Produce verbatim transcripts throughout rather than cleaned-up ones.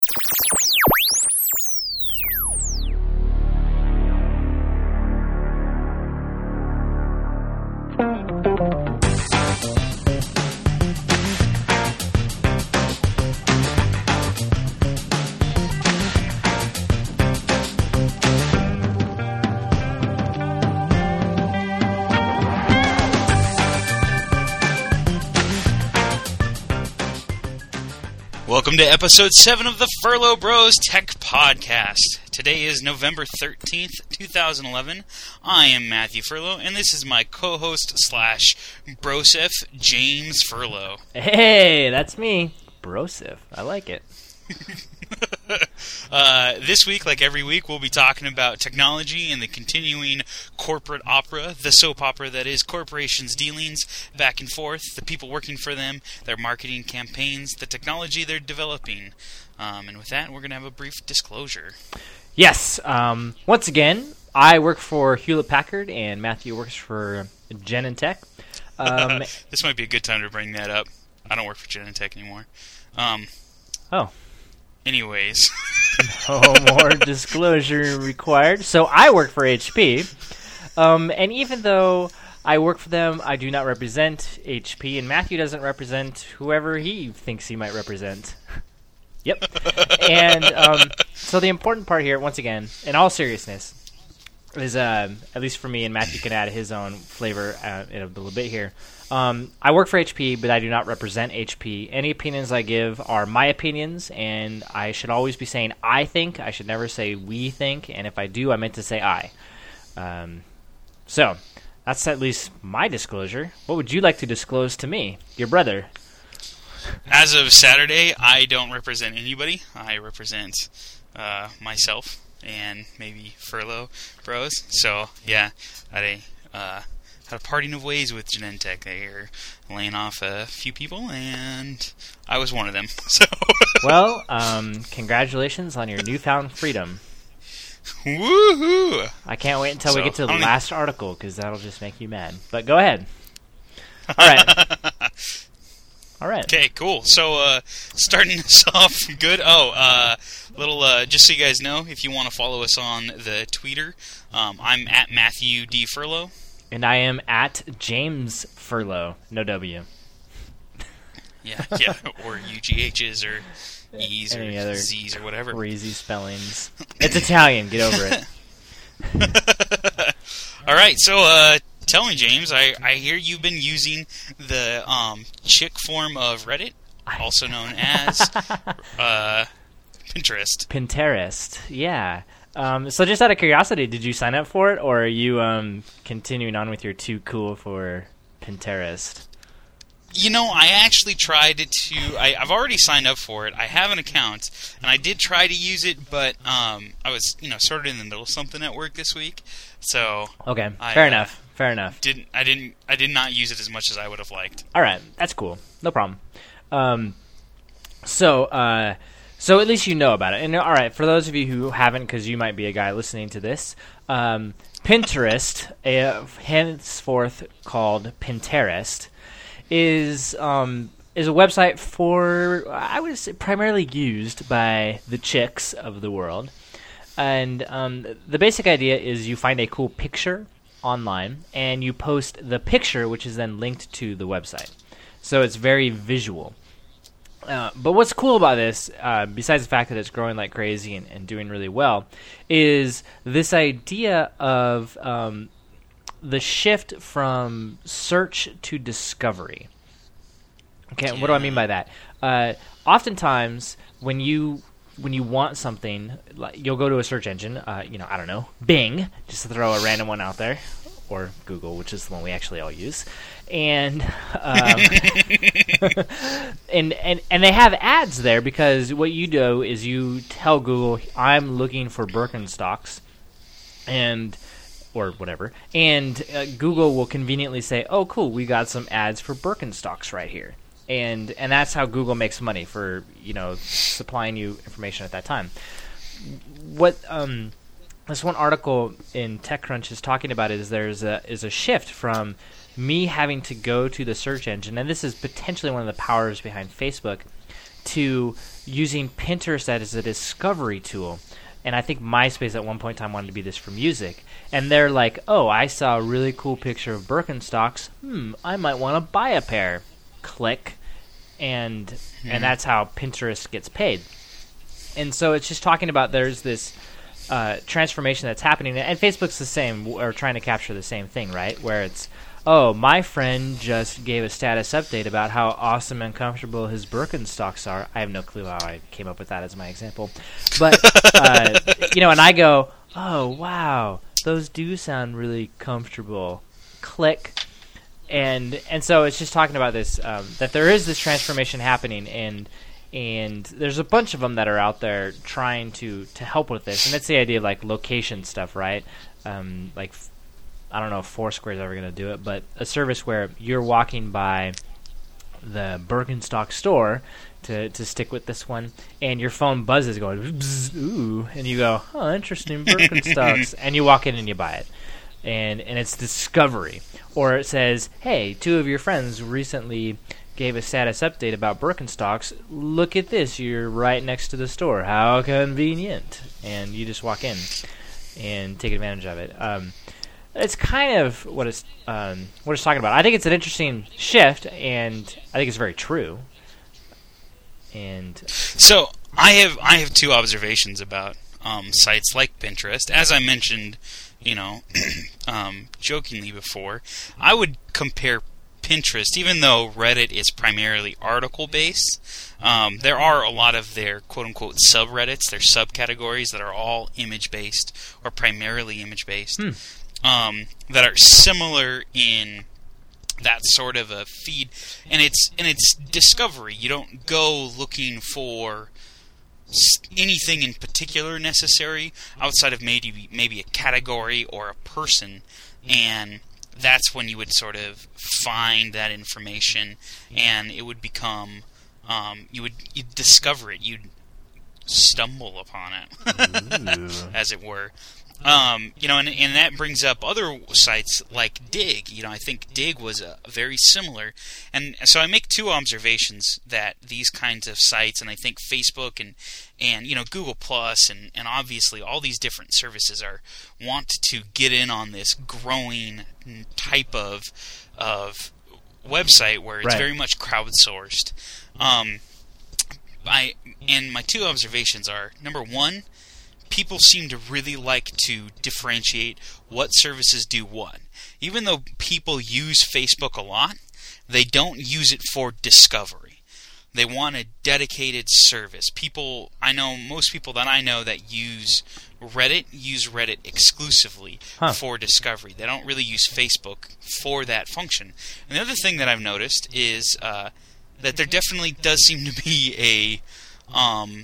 Welcome to episode seven of the Furlough Bros Tech Podcast. Today is November thirteenth, twenty eleven. I am Matthew Furlough, and this is my co-host slash brosif, James Furlough. Hey, that's me, brosif. I like it. uh, this week, like every week, we'll be talking about technology and the continuing corporate opera, the soap opera that is corporations' dealings back and forth, the people working for them, their marketing campaigns, the technology they're developing. Um, and with that, we're going to have a brief disclosure. Yes. Um, once again, I work for Hewlett-Packard, and Matthew works for Genentech. Um, this might be a good time to bring that up. I don't work for Genentech anymore. Um, oh. Anyways. No more disclosure required. So I work for H P, um, and even though I work for them, I do not represent H P, and Matthew doesn't represent whoever he thinks he might represent. Yep. And um, so the important part here, once again, in all seriousness, is, uh, at least for me, and Matthew can add his own flavor uh, in a little bit here. Um, I work for H P, but I do not represent H P. Any opinions I give are my opinions, and I should always be saying I think. I should never say we think, and if I do, I meant to say I. Um, so, that's at least my disclosure. What would you like to disclose to me, your brother? As of Saturday, I don't represent anybody. I represent uh, myself and maybe Furlough Bros. So, yeah, I uh, had a parting of ways with Genentech. They are laying off a few people, and I was one of them. So, well, um, congratulations on your newfound freedom. Woohoo! I can't wait until so, we get to the even... last article, because that'll just make you mad. But go ahead. All right. All right. Okay, cool. So, uh, starting this off good. Oh, uh, little, uh, just so you guys know, if you want to follow us on the Twitter, um, I'm at Matthew D. Furlough. And I am at James Furlough. No W. Yeah, yeah, or U G H's or E's Any or other Z's or whatever. Crazy spellings. It's Italian. Get over it. All right, so, uh, tell me, James, I, I hear you've been using the um, chick form of Reddit, also known as uh, Pinterest. Pinterest, yeah. Um, so just out of curiosity, did you sign up for it, or are you um, continuing on with your too cool for Pinterest? You know, I actually tried to... I, I've already signed up for it. I have an account, and I did try to use it, but um, I was, you know, sort of in the middle of something at work this week, so... Okay, I, fair uh, enough. Fair enough. Didn't I didn't I did not use it as much as I would have liked. All right, that's cool. No problem. Um, so, uh, so at least you know about it. And all right, for those of you who haven't, because you might be a guy listening to this, um, Pinterest, uh, henceforth called Pinterest, is um, is a website for, I would say, primarily used by the chicks of the world. And um, the basic idea is you find a cool picture online, and you post the picture, which is then linked to the website. So it's very visual. Uh, but what's cool about this, uh, besides the fact that it's growing like crazy and, and doing really well, is this idea of um, the shift from search to discovery. Okay, what do I mean by that? Uh, oftentimes, when you when you want something, like, you'll go to a search engine, uh, you know, I don't know, Bing, just to throw a random one out there, or Google, which is the one we actually all use, and um, and and and they have ads there, because what you do is you tell Google, I'm looking for Birkenstocks, and or whatever, and uh, Google will conveniently say, oh, cool, we got some ads for Birkenstocks right here. And and that's how Google makes money for, you know, supplying you information at that time. What um, this one article in TechCrunch is talking about is there's a is a shift from me having to go to the search engine, and this is potentially one of the powers behind Facebook, to using Pinterest as a discovery tool. And I think MySpace at one point in time wanted to be this for music. And they're like, oh, I saw a really cool picture of Birkenstocks. Hmm, I might want to buy a pair. Click. And mm-hmm. and that's how Pinterest gets paid. And so it's just talking about there's this uh, transformation that's happening. And Facebook's the same, or trying to capture the same thing, right? Where it's, oh, my friend just gave a status update about how awesome and comfortable his Birkenstocks are. I have no clue how I came up with that as my example. But, uh, you know, and I go, oh, wow, those do sound really comfortable. Click. And and so it's just talking about this, um, that there is this transformation happening, and and there's a bunch of them that are out there trying to, to help with this. And that's the idea of, like, location stuff, right? Um, like, I don't know if Foursquare is ever going to do it, but a service where you're walking by the Birkenstock store, to, to stick with this one, and your phone buzzes going, bzz, ooh, and you go, oh, interesting, Birkenstocks, and you walk in and you buy it. And and it's discovery. Or it says, hey, two of your friends recently gave a status update about Birkenstocks. Look at this. You're right next to the store. How convenient. And you just walk in and take advantage of it. Um, it's kind of what it's, um, what it's talking about. I think it's an interesting shift, and I think it's very true. And so I have I have two observations about um, sites like Pinterest. As I mentioned, you know, um, jokingly before, I would compare Pinterest, even though Reddit is primarily article-based, um, there are a lot of their quote-unquote subreddits, their subcategories that are all image-based or primarily image-based, hmm. um, that are similar in that sort of a feed, and it's and it's discovery. You don't go looking for anything in particular necessary outside of maybe maybe a category or a person, and that's when you would sort of find that information, and it would become um, you would you'd discover it, you'd stumble upon it, as it were. Um, you know, and, and that brings up other sites like Dig. You know, I think Dig was uh, very similar. And so I make two observations that these kinds of sites, and I think Facebook and, and you know, Google Plus and, and obviously all these different services are want to get in on this growing type of of website where it's right. very much crowdsourced. Um, I and my two observations are, number one, people seem to really like to differentiate what services do what. Even though people use Facebook a lot, they don't use it for discovery. They want a dedicated service. People, I know most people that I know that use Reddit use Reddit exclusively huh. for discovery. They don't really use Facebook for that function. And the other thing that I've noticed is uh, that there definitely does seem to be a um,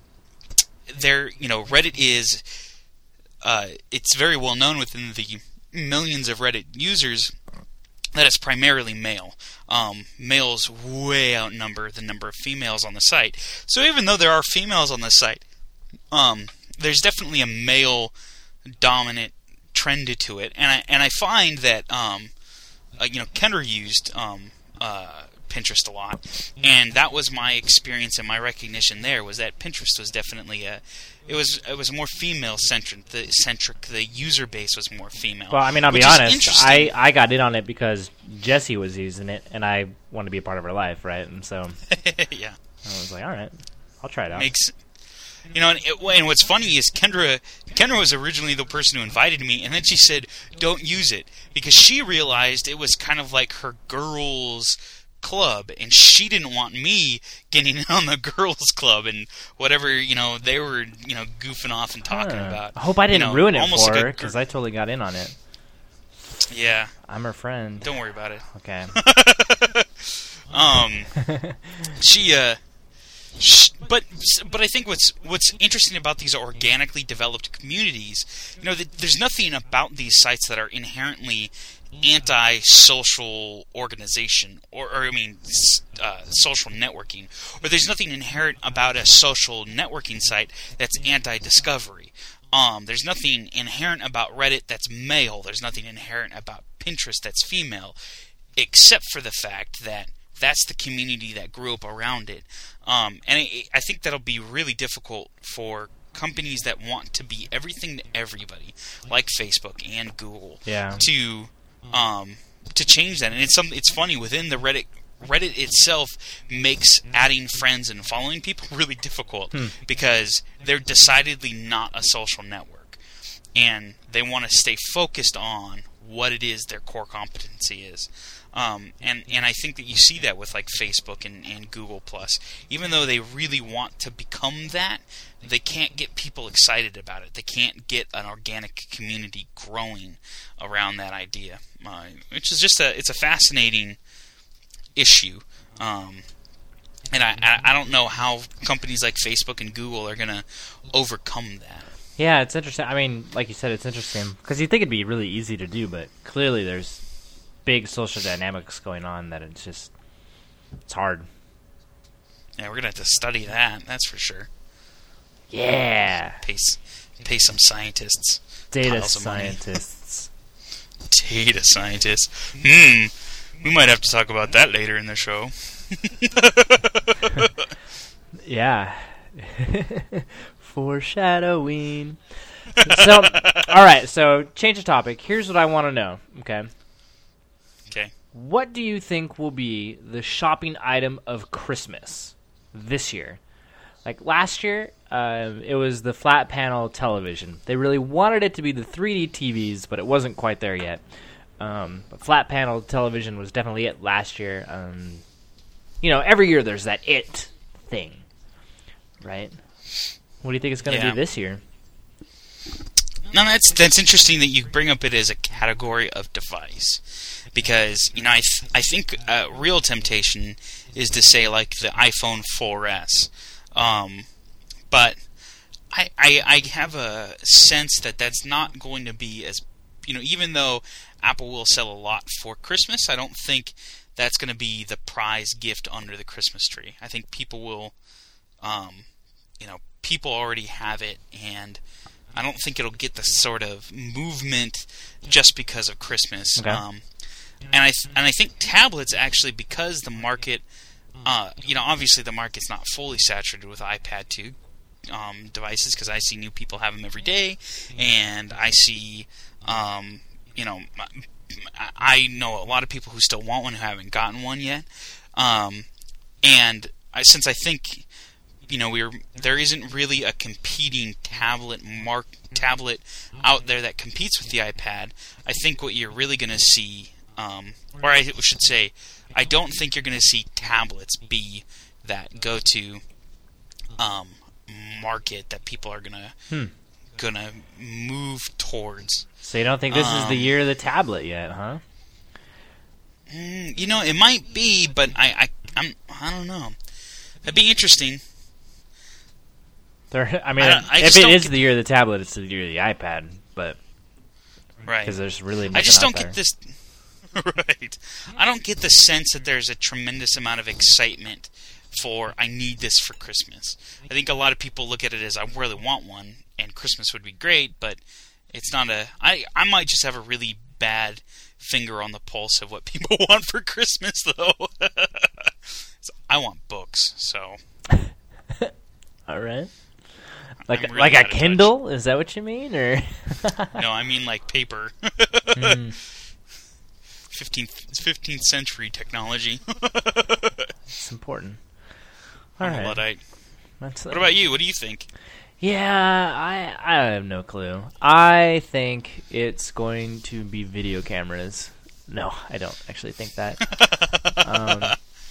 there, you know, Reddit is, uh, it's very well known within the millions of Reddit users that it's primarily male. Um, males way outnumber the number of females on the site. So even though there are females on the site, um, there's definitely a male-dominant trend to it. And I and I find that, um, uh, you know, Kendra used um, uh, Pinterest a lot, and that was my experience and my recognition there was that Pinterest was definitely a it was it was more female centric. The centric the user base was more female. Well, I mean, I'll be honest. I, I got in on it because Jessie was using it, and I wanted to be a part of her life, right? And so yeah, I was like, all right, I'll try it out. Makes you know, and, it, and what's funny is Kendra Kendra was originally the person who invited me, and then she said, "Don't use it," because she realized it was kind of like her girls' club, and she didn't want me getting in on the girls' club and whatever, you know, they were, you know, goofing off and talking huh. about. I hope I didn't you know, ruin it for like her, because I totally got in on it. Yeah. I'm her friend. Don't worry about it. Okay. um, she, uh, she, but, but I think what's, what's interesting about these organically developed communities, you know, that there's nothing about these sites that are inherently anti-social organization, or, or I mean, uh, social networking, or there's nothing inherent about a social networking site that's anti-discovery. Um, there's nothing inherent about Reddit that's male. There's nothing inherent about Pinterest that's female, except for the fact that that's the community that grew up around it. Um, and it, I think that'll be really difficult for companies that want to be everything to everybody, like Facebook and Google, yeah. to um, to change that. And it's some. It's funny, within the Reddit. Reddit itself makes adding friends and following people really difficult hmm. because they're decidedly not a social network, and they want to stay focused on what it is their core competency is. Um, and, and I think that you see that with like Facebook and, and Google Plus. Even though they really want to become that, they can't get people excited about it. They can't get an organic community growing around that idea, uh, which is just a it's a fascinating issue, um, and I, I I don't know how companies like Facebook and Google are going to overcome that. Yeah, it's interesting. I mean, like you said, it's interesting because you think it'd be really easy to do, but clearly there's big social dynamics going on that it's just it's hard. Yeah, we're gonna have to study that. That's for sure. Yeah, pay pay some scientists, data scientists, data scientists. Hmm. We might have to talk about that later in the show. Yeah. Foreshadowing. So, all right, so change the topic. Here's what I want to know, okay? Okay. What do you think will be the shopping item of Christmas this year? Like last year, uh, it was the flat panel television. They really wanted it to be the three D T Vs, but it wasn't quite there yet. Um, but flat panel television was definitely it last year. Um, you know, every year there's that it thing, right? What do you think it's going to yeah. be this year? No, that's that's interesting that you bring up it as a category of device, because you know I th- I think a real temptation is to say like the iPhone four S, um, but I, I I have a sense that that's not going to be as, you know, even though Apple will sell a lot for Christmas, I don't think that's going to be the prize gift under the Christmas tree. I think people will, um, you know, people already have it, and I don't think it'll get the sort of movement just because of Christmas. Okay. Um, and I th- and I think tablets actually, because the market, uh, you know, obviously the market's not fully saturated with iPad two um, devices, because I see new people have them every day, and I see. Um, You know, I know a lot of people who still want one who haven't gotten one yet, um, and I, since I think, you know, we're there isn't really a competing tablet mark tablet out there that competes with the iPad. I think what you're really going to see, um, or I should say, I don't think you're going to see tablets be that go-to um, market that people are gonna hmm. gonna move towards. So you don't think this um, is the year of the tablet yet, huh? You know, it might be, but I, I, I'm, I don't know. That'd be interesting. There, I mean, I I if it is get, the year of the tablet, it's the year of the iPad, but right, because there's really I just don't there. get this. Right, I don't get the sense that there's a tremendous amount of excitement for I need this for Christmas. I think a lot of people look at it as I really want one, and Christmas would be great, but it's not a. I I might just have a really bad finger on the pulse of what people want for Christmas, though. So I want books, so. All right. Like really like a out of Kindle? touch. Is that what you mean, or? No, I mean like paper. mm. fifteenth, fifteenth century technology. It's important. All I'm right. a Luddite. That's, what about you? What do you think? Yeah, I I have no clue. I think it's going to be video cameras. No, I don't actually think that. um,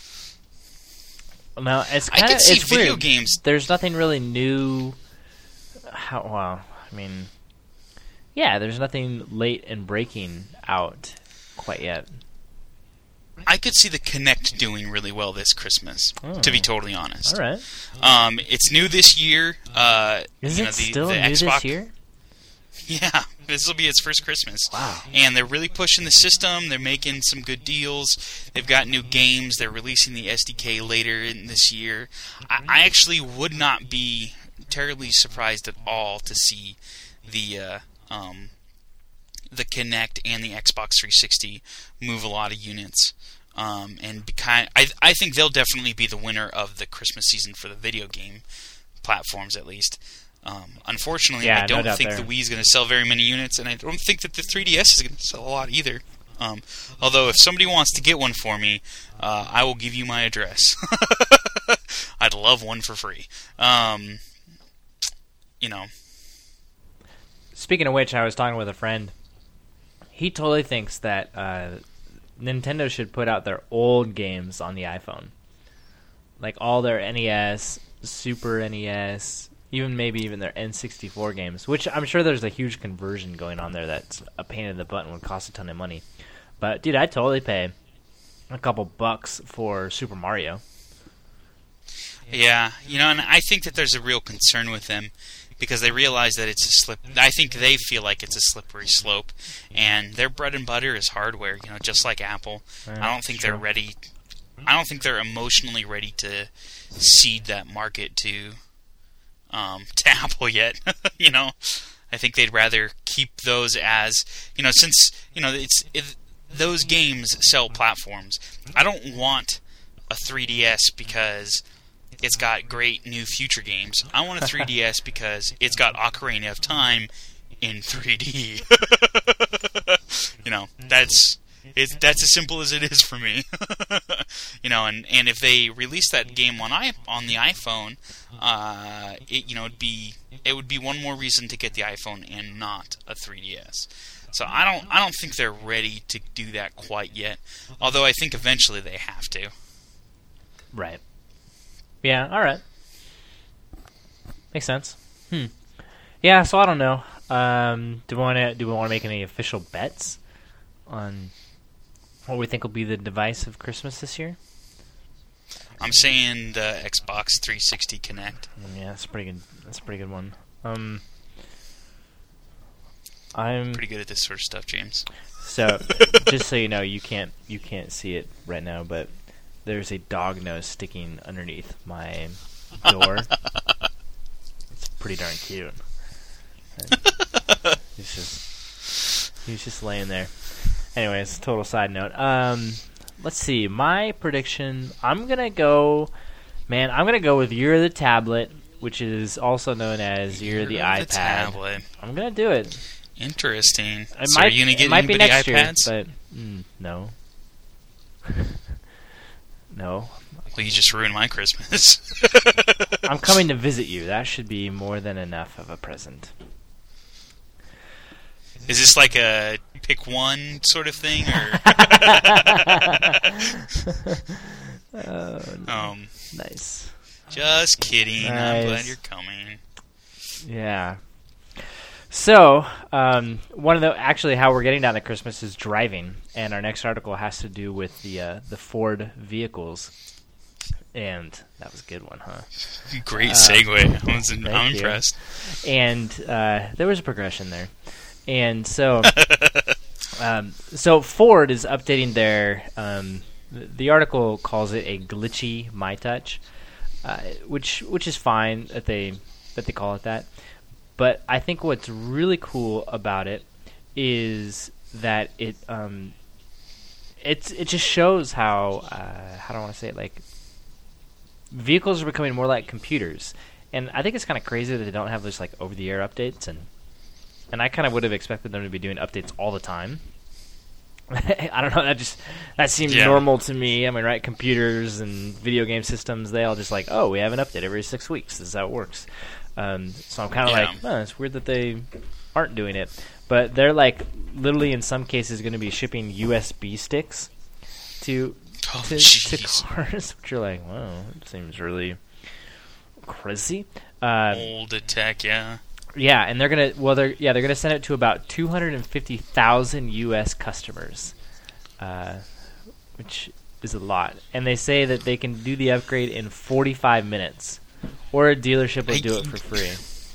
no, it's kind I of could see it's video weird. games. There's nothing really new. How well, I mean, yeah, there's nothing late and breaking out quite yet. I could see the Kinect doing really well this Christmas, oh. to be totally honest. All right. Um, it's new this year. Uh, Is you it know, the, still the new Xbox, this year? Yeah, this will be its first Christmas. Wow. And they're really pushing the system. They're making some good deals. They've got new games. They're releasing the S D K later in this year. I, I actually would not be terribly surprised at all to see the uh, um, the Kinect and the Xbox three sixty move a lot of units. Um, and be kind, I I think they'll definitely be the winner of the Christmas season for the video game platforms, at least. Um, unfortunately, yeah, I don't no doubt think there. the Wii is going to sell very many units, and I don't think that the three D S is going to sell a lot either. Um, although, if somebody wants to get one for me, uh, I will give you my address. I'd love one for free. Um, you know. Speaking of which, I was talking with a friend. He totally thinks that uh, Nintendo should put out their old games on the iPhone. Like all their N E S, Super N E S, even maybe even their N sixty-four games, which I'm sure there's a huge conversion going on there that's a pain in the butt and would cost a ton of money. But, dude, I'd totally pay a couple bucks for Super Mario. Yeah, you know, and I think that there's a real concern with them because they realize that it's a slip. I think they feel like it's a slippery slope, and their bread and butter is hardware. You know, just like Apple. Yeah, I don't think true. they're ready. I don't think they're emotionally ready to cede that market to um, to Apple yet. You know, I think they'd rather keep those as you know, since you know it's it, those games sell platforms. I don't want a three D S because it's got great new future games. I want a three D S because it's got Ocarina of Time in three D. You know, that's it's that's as simple as it is for me. You know, and, and if they release that game on i on the iPhone, uh, it you know it'd be it would be one more reason to get the iPhone and not a three D S. So I don't I don't think they're ready to do that quite yet. Although I think eventually they have to. Right. Yeah, all right. Makes sense. Hmm. Yeah, so I don't know. Um, do we want to do we want to make any official bets on what we think will be the device of Christmas this year? I'm saying the Xbox three sixty Kinect. Yeah, that's a pretty good. That's a pretty good one. Um, I'm Pretty good at this sort of stuff, James. So, just so you know, you can't you can't see it right now, but there's a dog nose sticking underneath my door. It's pretty darn cute. And he's just he's just laying there. Anyways, total side note. Um, let's see. My prediction. I'm gonna go. Man, I'm gonna go with Year of the Tablet, which is also known as Year of the Year iPad. of the tablet. I'm gonna do it. Interesting. It so might, are you gonna it get might be anybody next iPads? year, but mm, no. No. Well, you just ruined my Christmas. I'm coming to visit you. That should be more than enough of a present. Is this like a pick one sort of thing, or? Oh, um, nice. Just kidding. Nice. I'm glad you're coming. Yeah. So, um, one of the actually how we're getting down to Christmas is driving, and our next article has to do with the uh, the Ford vehicles, and that was a good one, huh? Great Uh, segue. I was, I'm thank you. impressed. And uh, there was a progression there, and so um, so Ford is updating their. Um, th- the article calls it a glitchy MyTouch, uh, which which is fine that they that they call it that. But I think what's really cool about it is that it um, it's it just shows how uh, how do I want to say it, like vehicles are becoming more like computers, and I think it's kind of crazy that they don't have this like over the air updates, and and I kind of would have expected them to be doing updates all the time. I don't know, that just that seems Yeah. normal to me. I mean, right? Computers and video game systems, they all just like, oh, we have an update every six weeks. This is how it works. Um, so I'm kind of Yeah. like, oh, it's weird that they aren't doing it. But they're like literally in some cases going to be shipping U S B sticks to Oh, to, to jeez. cars, which you're like, wow, that seems really crazy. Uh, Old tech, yeah. yeah, and they're gonna well, they're yeah, they're gonna send it to about two hundred and fifty thousand U S customers, uh, which is a lot. And they say that they can do the upgrade in forty-five minutes, or a dealership will I- do it for free.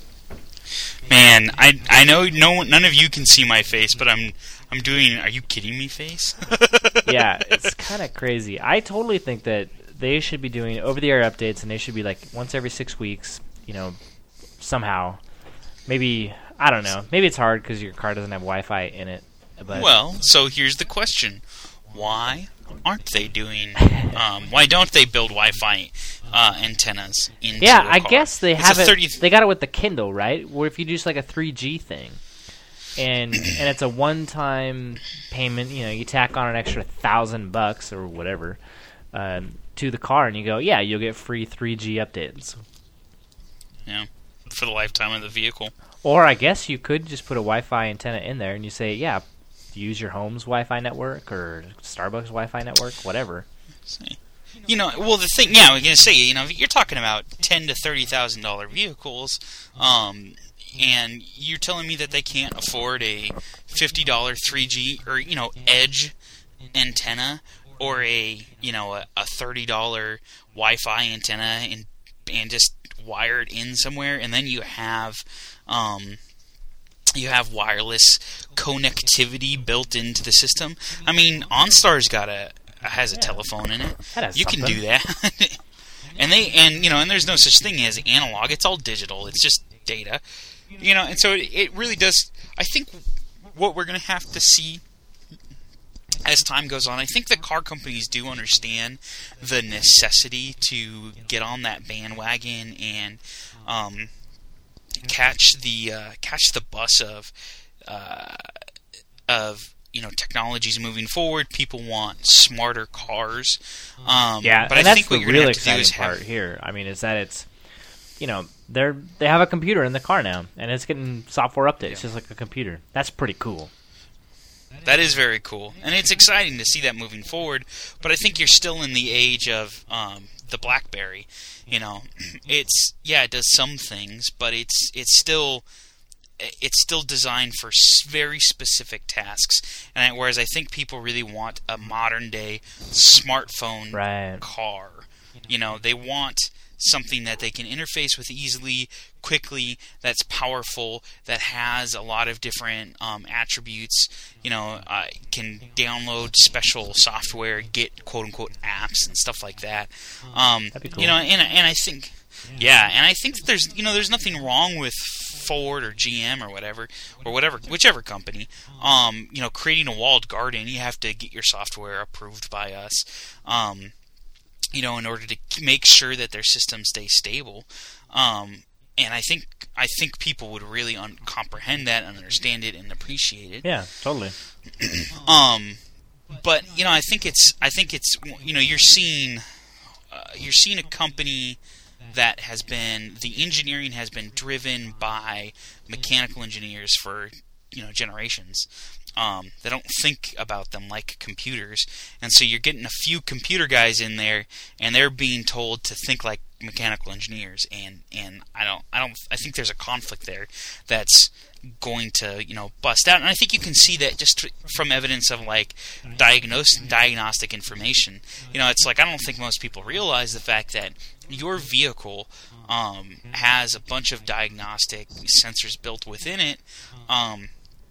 Man, I I know no one- none of you can see my face, but I'm I'm doing. Are you kidding me? Face. Yeah, it's kind of crazy. I totally think that they should be doing over-the-air updates, and they should be like once every six weeks. You know, somehow, maybe I don't know. Maybe it's hard because your car doesn't have Wi-Fi in it. But Well, so here's the question: why aren't they doing? Um, why don't they build Wi-Fi uh, antennas into Yeah, a I car? guess they It's have a it. thirty They got it with the Kindle, right? Where if you do just like a three G thing, and and it's a one-time payment. You know, you tack on an extra thousand bucks or whatever um, to the car, and you go, yeah, you'll get free three G updates. Yeah, for the lifetime of the vehicle. Or I guess you could just put a Wi-Fi antenna in there, and you say, yeah, use your home's Wi-Fi network or Starbucks Wi-Fi network, whatever. See. You know, well, the thing, yeah, I was gonna say, you know, you're talking about ten to thirty thousand dollar vehicles, um, and you're telling me that they can't afford a fifty dollar three G or you know Edge antenna or a you know a, a thirty dollar Wi-Fi antenna and and just wire it in somewhere, and then you have. Um, you have wireless connectivity built into the system. I mean, OnStar's got a has a yeah. telephone in it. That has you something. can do that. and they and you know, and there's no such thing as analog. It's all digital. It's just data. You know, and so it, it really does. I think what we're going to have to see as time goes on, I think the car companies do understand the necessity to get on that bandwagon and um, catch the uh, catch the bus of uh, of you know technologies moving forward. People want smarter cars. Um, Yeah, but and I that's think what the you're real going to have to do exciting is part have, here. I mean, is that it's you know they're they have a computer in the car now, and it's getting software updates Yeah. just like a computer. That's pretty cool. That is very cool, and it's exciting to see that moving forward. But I think you're still in the age of um, the BlackBerry. You know, it's yeah, it does some things, but it's it's still it's still designed for very specific tasks. And whereas I think people really want a modern day smartphone Right. car. You know, they want something that they can interface with easily, quickly, that's powerful, that has a lot of different um, attributes. You know, uh, can download special software, get quote-unquote apps and stuff like that. Um, That'd be cool. You know, and and I think, yeah, and I think that there's you know there's nothing wrong with Ford or G M or whatever or whatever whichever company. Um, you know, creating a walled garden, you have to get your software approved by us. Um, you know, in order to make sure that their system stays stable. Um, and I think I think people would really un- comprehend that and understand it and appreciate it. Yeah, totally. Um, but you know, I think it's I think it's you know you're seeing uh, you're seeing a company that has been the engineering has been driven by mechanical engineers for you know generations. Um, they don't think about them like computers, and so you're getting a few computer guys in there, and they're being told to think like mechanical engineers, and, and I don't I don't I think there's a conflict there that's going to you know bust out, and I think you can see that just from evidence of like diagnose diagnostic information. You know, it's like I don't think most people realize the fact that your vehicle um, has a bunch of diagnostic sensors built within it. Um,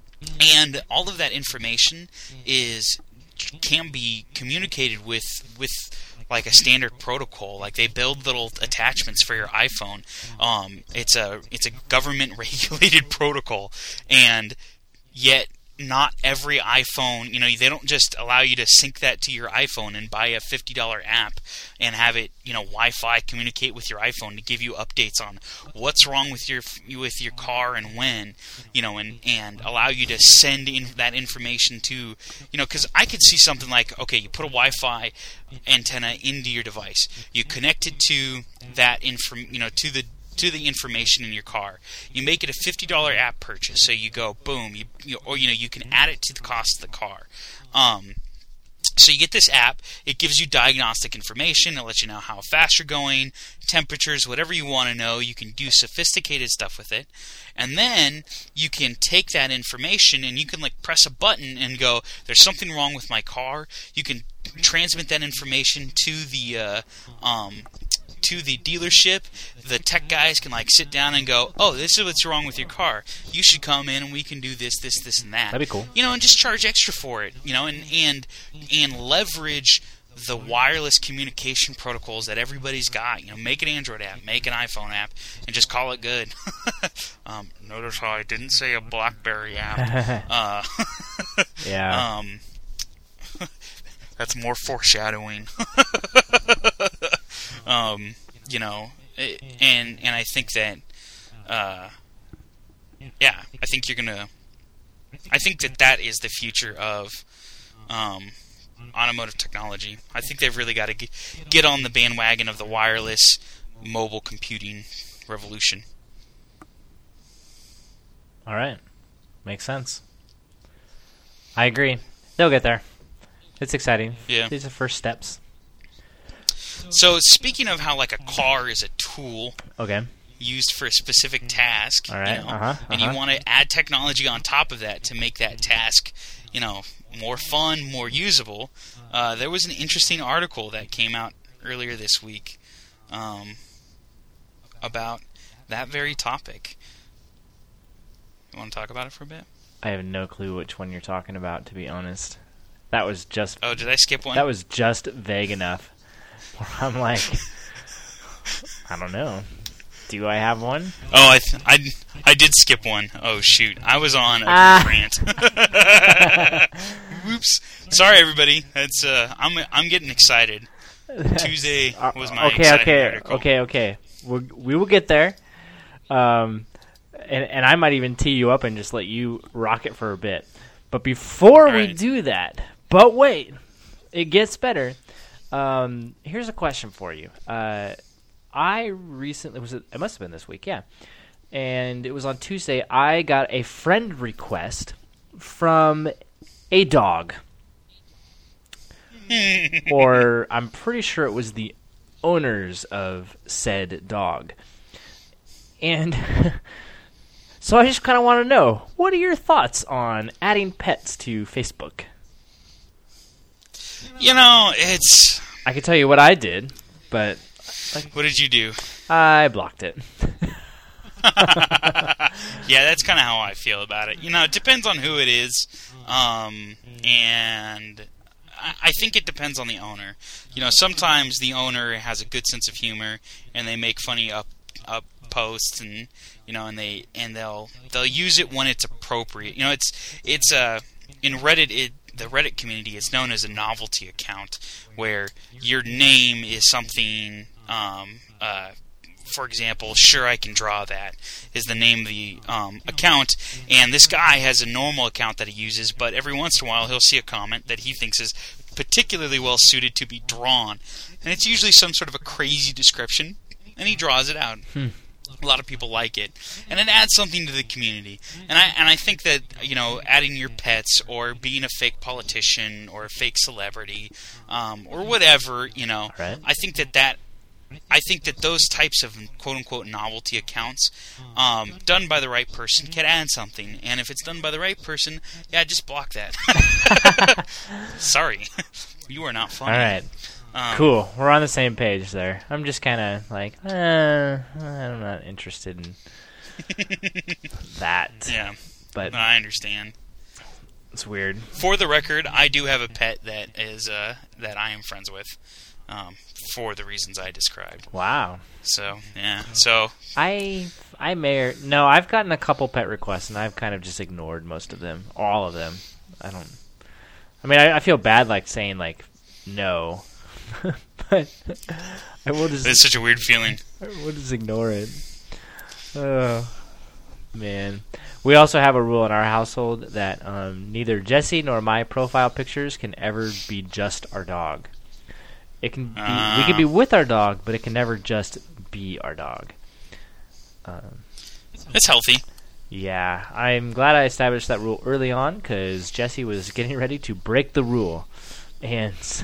And all of that information is can be communicated with with like a standard protocol. Like they build little attachments for your iPhone. Um, it's a it's a government regulated protocol, and yet not every iPhone. You know, they don't just allow you to sync that to your iPhone and buy a fifty dollar app and have it you know Wi-Fi communicate with your iPhone to give you updates on what's wrong with your with your car and when. You know, and, and allow you to send in that information to, you know, because I could see something like, okay, you put a Wi-Fi antenna into your device, you connect it to that inform, you know, to the to the information in your car. You make it a fifty dollar app purchase, so you go boom, you, you or you know you can add it to the cost of the car. Um, So you get this app, it gives you diagnostic information, it lets you know how fast you're going, temperatures, whatever you want to know. You can do sophisticated stuff with it. And then you can take that information and you can like press a button and go, there's something wrong with my car. You can transmit that information to the uh, um, to the dealership. The tech guys can like sit down and go, oh, this is what's wrong with your car. You should come in and we can do this, this, this, and that. That'd be cool. You know, and just charge extra for it. You know, and and and leverage the wireless communication protocols that everybody's got. You know, make an Android app, make an iPhone app, and just call it good. um, notice how I didn't say a BlackBerry app. uh, yeah. Um. That's more foreshadowing. um, you know, and and I think that, uh, yeah, I think you're gonna. I think that that is the future of um, automotive technology. I think they've really got to get on the bandwagon of the wireless mobile computing revolution. All right. Makes sense. I agree. They'll get there. It's exciting. Yeah. These are first steps. So, speaking of how, like, a car is a tool Okay. used for a specific task, All right. you know, Uh-huh. Uh-huh. and you want to add technology on top of that to make that task, you know, more fun, more usable, uh, there was an interesting article that came out earlier this week um, about that very topic. You want to talk about it for a bit? I have no clue which one you're talking about, to be honest. That was just... Oh, did I skip one? That was just vague enough. I'm like... I don't know. Do I have one? Oh, I, th- I, I did skip one. Oh, shoot. I was on a Ah. rant. Whoops. Sorry, everybody. It's, uh, I'm, I'm getting excited. Tuesday was my okay, exciting okay, article. okay, okay. We're, we will get there. Um, and, and I might even tee you up and just let you rock it for a bit. But before All we right. do that, but wait, it gets better. Um, here's a question for you. Uh, I recently was it, it must have been this week, yeah. And it was on Tuesday. I got a friend request from a dog. Or I'm pretty sure it was the owners of said dog. And so I just kind of want to know, what are your thoughts on adding pets to Facebook? You know, it's... I can tell you what I did, but What did you do? I blocked it. Yeah, that's kind of how I feel about it. You know, it depends on who it is, um, and I, I think it depends on the owner. You know, sometimes the owner has a good sense of humor, and they make funny up up posts, and you know, and they and they'll they'll use it when it's appropriate. You know, it's it's uh, in Reddit it. The Reddit community is known as a novelty account, where your name is something, um, uh, for example, Sure I Can Draw That is the name of the um, account, and this guy has a normal account that he uses, but every once in a while he'll see a comment that he thinks is particularly well suited to be drawn, and it's usually some sort of a crazy description, and he draws it out. Hmm. A lot of people like it, and it adds something to the community. And I and I think that, you know, adding your pets or being a fake politician or a fake celebrity, um, or whatever, you know, Right. I think that that I think that those types of quote unquote novelty accounts, um, done by the right person, can add something. And if it's done by the right person, yeah, just block that. Sorry, you are not funny. All right. Um, Cool. We're on the same page there. I'm just kind of like, uh, I'm not interested in that. Yeah, But I understand. it's weird. For the record, I do have a pet that is uh, that I am friends with, um, for the reasons I described. Wow. So yeah, so I I may or no, I've gotten a couple pet requests and I've kind of just ignored most of them, all of them. I don't. I mean, I, I feel bad like saying like no, but I will just it's such a weird feeling. I will just ignore it. Oh man. We also have a rule in our household that um, neither Jesse nor my profile pictures can ever be just our dog. It can be, Uh. we can be with our dog, but it can never just be our dog. Um, It's healthy. yeah, I'm glad I established that rule early on because Jesse was getting ready to break the rule, and so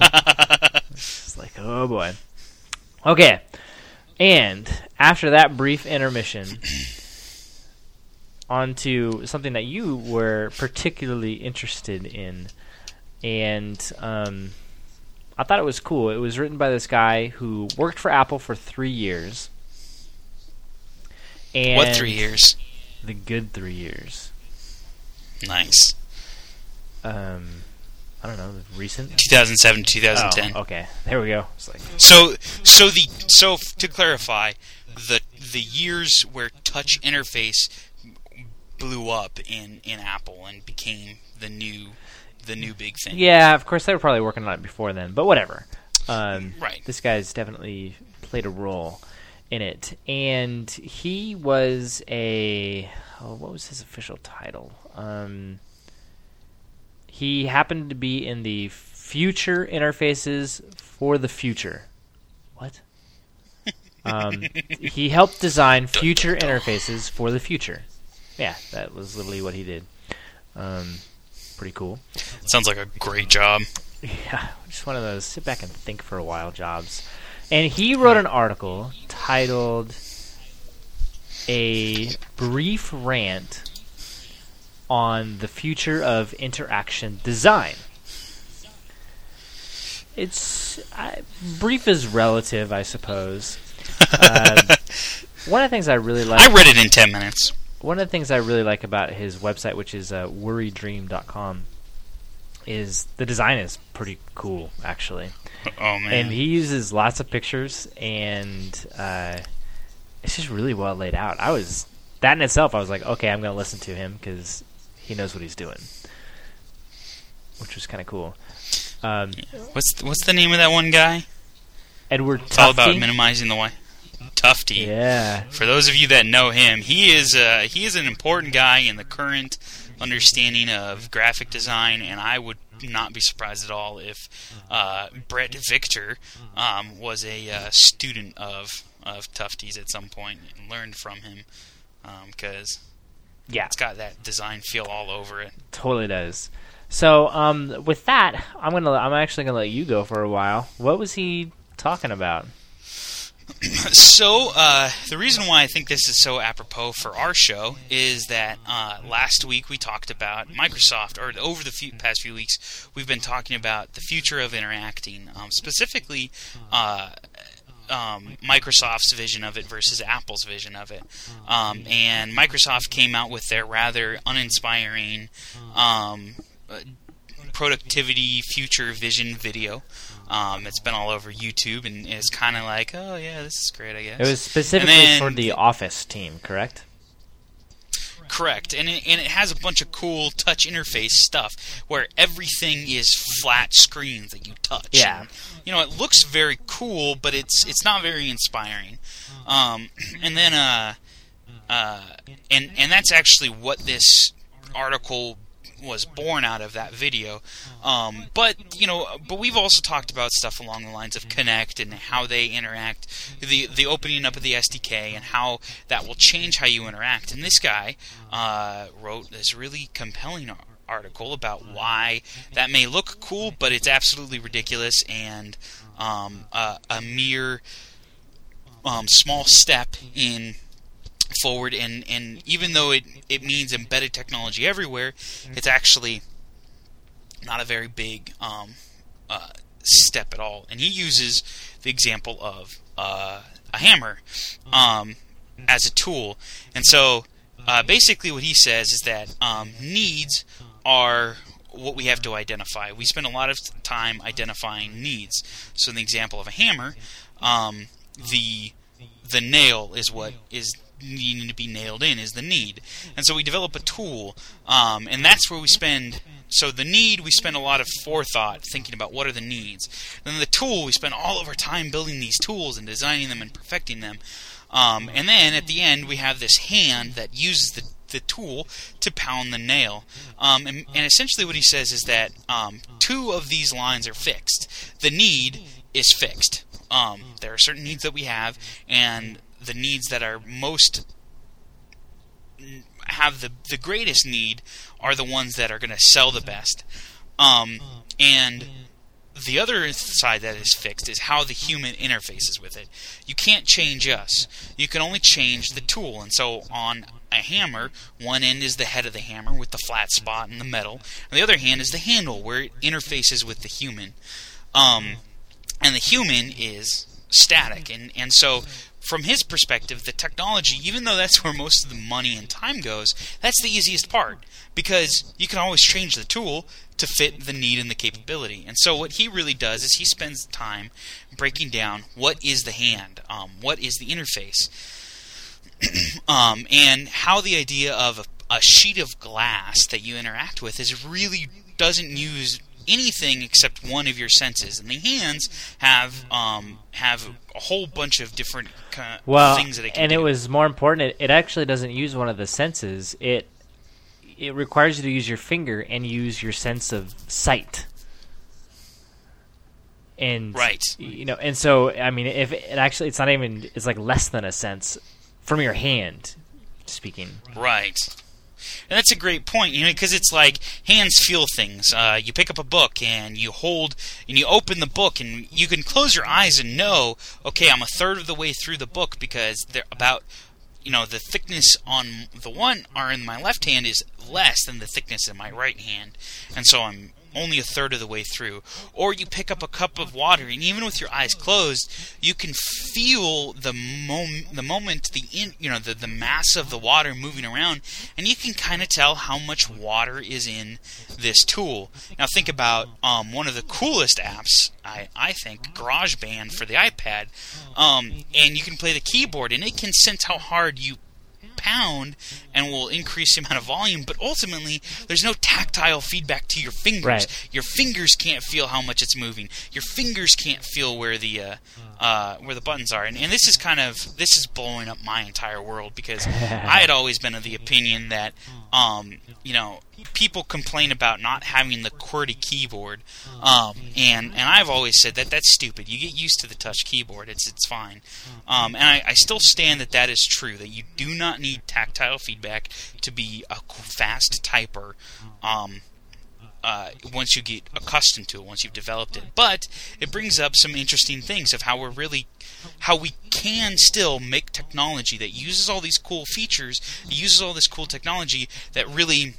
it's like, oh boy. Okay, and after that brief intermission, on to something that you were particularly interested in, and um, I thought it was cool. It was written by this guy who worked for Apple for three years. And What three years? The good three years. Nice. Um, I don't know, recent. two thousand seven to twenty ten. Oh, okay, there we go. It's like, So, so the so f- to clarify, the the years where touch interface blew up in, in Apple and became the new the new big thing. Yeah, of course they were probably working on it before then, but whatever. Um, right. This guy's definitely played a role in it, and he was a oh, what was his official title? Um, he happened to be in the Future Interfaces for the Future. What? um, he helped design future interfaces for the future. Yeah, that was literally what he did. Um, pretty cool. Sounds like a great job. Yeah, just one of those sit back and think for a while jobs. And he wrote an article titled A Brief Rant on the Future of Interaction Design. It's I, brief is relative, I suppose. uh, one of the things I really like... I read it in ten minutes. One of the things I really like about his website, which is uh, worry dream dot com, is the design is pretty cool, actually. Oh, man. And he uses lots of pictures, and uh, it's just really well laid out. I was that in itself, I was like, okay, I'm going to listen to him because he knows what he's doing, which was kind of cool. Um, what's what's the name of that one guy? Edward It's Tufte. all about minimizing the way. Tufte. Yeah. For those of you that know him, he is uh, he is an important guy in the current understanding of graphic design, and I would not be surprised at all if uh, Brett Victor um, was a uh, student of of Tufte's at some point and learned from him, because um, yeah, it's got that design feel all over it. Totally does. So, um, with that, I'm gonna I'm actually gonna let you go for a while. What was he talking about? So, uh, the reason why I think this is so apropos for our show is that uh, last week we talked about Microsoft, or over the few, past few weeks, we've been talking about the future of interacting, um, specifically uh, um, Microsoft's vision of it versus Apple's vision of it. Um, and Microsoft came out with their rather uninspiring um, productivity future vision video. Um, it's been all over YouTube, and it's kind of like, oh yeah, this is great, I guess. It was specifically then, for the Office team, correct? Correct, and it, and it has a bunch of cool touch interface stuff where everything is flat screens that you touch. Yeah. And, you know, it looks very cool, but it's it's not very inspiring. Um, and then, uh, uh, and and that's actually what this article was born out of, that video. Um, but, you know, but we've also talked about stuff along the lines of Connect and how they interact, the the opening up of the S D K and how that will change how you interact. And this guy uh, wrote this really compelling article about why that may look cool, but it's absolutely ridiculous and um, a, a mere um, small step in forward, and, and even though it, it means embedded technology everywhere, it's actually not a very big um, uh, step at all. And he uses the example of uh, a hammer um, as a tool. And so uh, basically what he says is that um, needs are what we have to identify. We spend a lot of time identifying needs. So in the example of a hammer, um, the the nail is what is needing to be nailed in, is the need. And so we develop a tool, um, and that's where we spend, so the need, we spend a lot of forethought thinking about what are the needs. Then the tool, we spend all of our time building these tools and designing them and perfecting them. Um, and then at the end, we have this hand that uses the the tool to pound the nail. Um, and, and essentially what he says is that um, two of these lines are fixed. The need is fixed. Um, there are certain needs that we have, and the needs that are most have the the greatest need are the ones that are going to sell the best. Um, and the other side that is fixed is how the human interfaces with it. You can't change us. You can only change the tool. And so on a hammer, one end is the head of the hammer with the flat spot in the metal, and the other hand is the handle where it interfaces with the human. Um, and the human is static. And, and so from his perspective, the technology, even though that's where most of the money and time goes, that's the easiest part, because you can always change the tool to fit the need and the capability. And so what he really does is he spends time breaking down what is the hand, um, what is the interface, um, and how the idea of a, a sheet of glass that you interact with is really doesn't use anything except one of your senses, and the hands have um, have a whole bunch of different kind of well, things that it can and do. it was more important. It, it actually doesn't use one of the senses. It it requires you to use your finger and use your sense of sight. And right, you know, and so I mean, if it actually, it's not even, it's like less than a sense from your hand speaking. Right. And that's a great point, you know, because it's like hands feel things. Uh, you pick up a book and you hold and you open the book and you can close your eyes and know, okay, I'm a third of the way through the book because they're about, you know, the thickness on the one arm in my left hand is less than the thickness in my right hand, and so I'm only a third of the way through. Or you pick up a cup of water, and even with your eyes closed, you can feel the mom- the moment, the in- you know, the, the mass of the water moving around, and you can kind of tell how much water is in this tool. Now think about um, one of the coolest apps, I, I think, GarageBand for the iPad, um, and you can play the keyboard, and it can sense how hard you pound and will increase the amount of volume, but ultimately there's no tactile feedback to your fingers. Right. Your fingers can't feel how much it's moving. Your fingers can't feel where the uh, uh, where the buttons are. And, and this is kind of this is blowing up my entire world, because I had always been of the opinion that um, you know, people complain about not having the QWERTY keyboard, um, and and I've always said that that's stupid. You get used to the touch keyboard; it's it's fine. Um, and I, I still stand that that is true. That you do not need tactile feedback to be a fast typer. Um, uh, once you get accustomed to it, once you've developed it, but it brings up some interesting things of how we're really, how we can still make technology that uses all these cool features, uses all this cool technology that really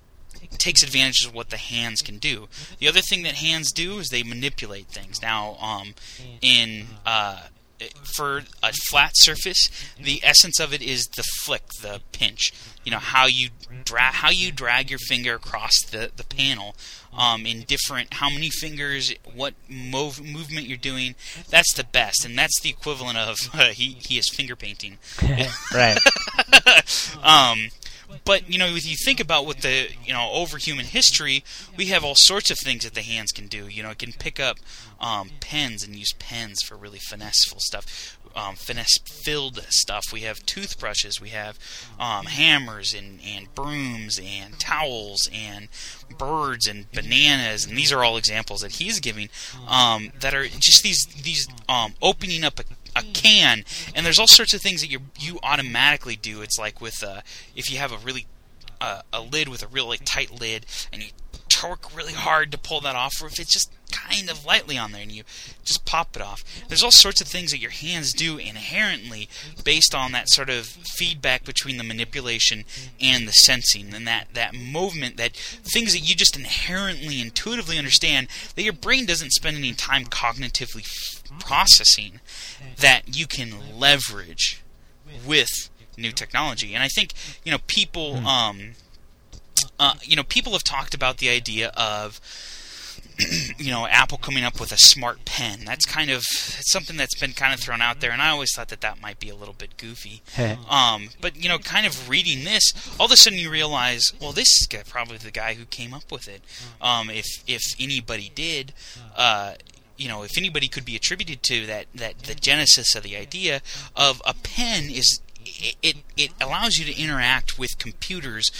takes advantage of what the hands can do. The other thing that hands do is they manipulate things. Now, um, in uh, for a flat surface, the essence of it is the flick, the pinch. You know, how you dra- how you drag your finger across the the panel. Um, in different, how many fingers, what move, movement you're doing, that's the best, and that's the equivalent of uh, he he is finger painting. Right. um. But, you know, if you think about what the, you know, over human history, we have all sorts of things that the hands can do. You know, it can pick up um, pens and use pens for really finesseful stuff, um, finesse-filled stuff. We have toothbrushes, we have um, hammers and, and brooms and towels and birds and bananas, and these are all examples that he's giving um, that are just these, these um, opening up a a can, and there's all sorts of things that you you automatically do. It's like with uh, if you have a really uh, a lid with a really tight lid, and you torque really hard to pull that off, or if it's just kind of lightly on there and you just pop it off. There's all sorts of things that your hands do inherently based on that sort of feedback between the manipulation and the sensing, and that, that movement, that things that you just inherently, intuitively understand that your brain doesn't spend any time cognitively f- processing, that you can leverage with new technology. And I think, you know, people, um, uh, you know, people have talked about the idea of, you know, Apple coming up with a smart pen. That's kind of, it's something that's been kind of thrown out there, and I always thought that that might be a little bit goofy. um, but, you know, kind of reading this, all of a sudden you realize, well, this is probably the guy who came up with it. Um, if if anybody did, uh, you know, if anybody could be attributed to that, that the genesis of the idea of a pen is, it, it, it allows you to interact with computers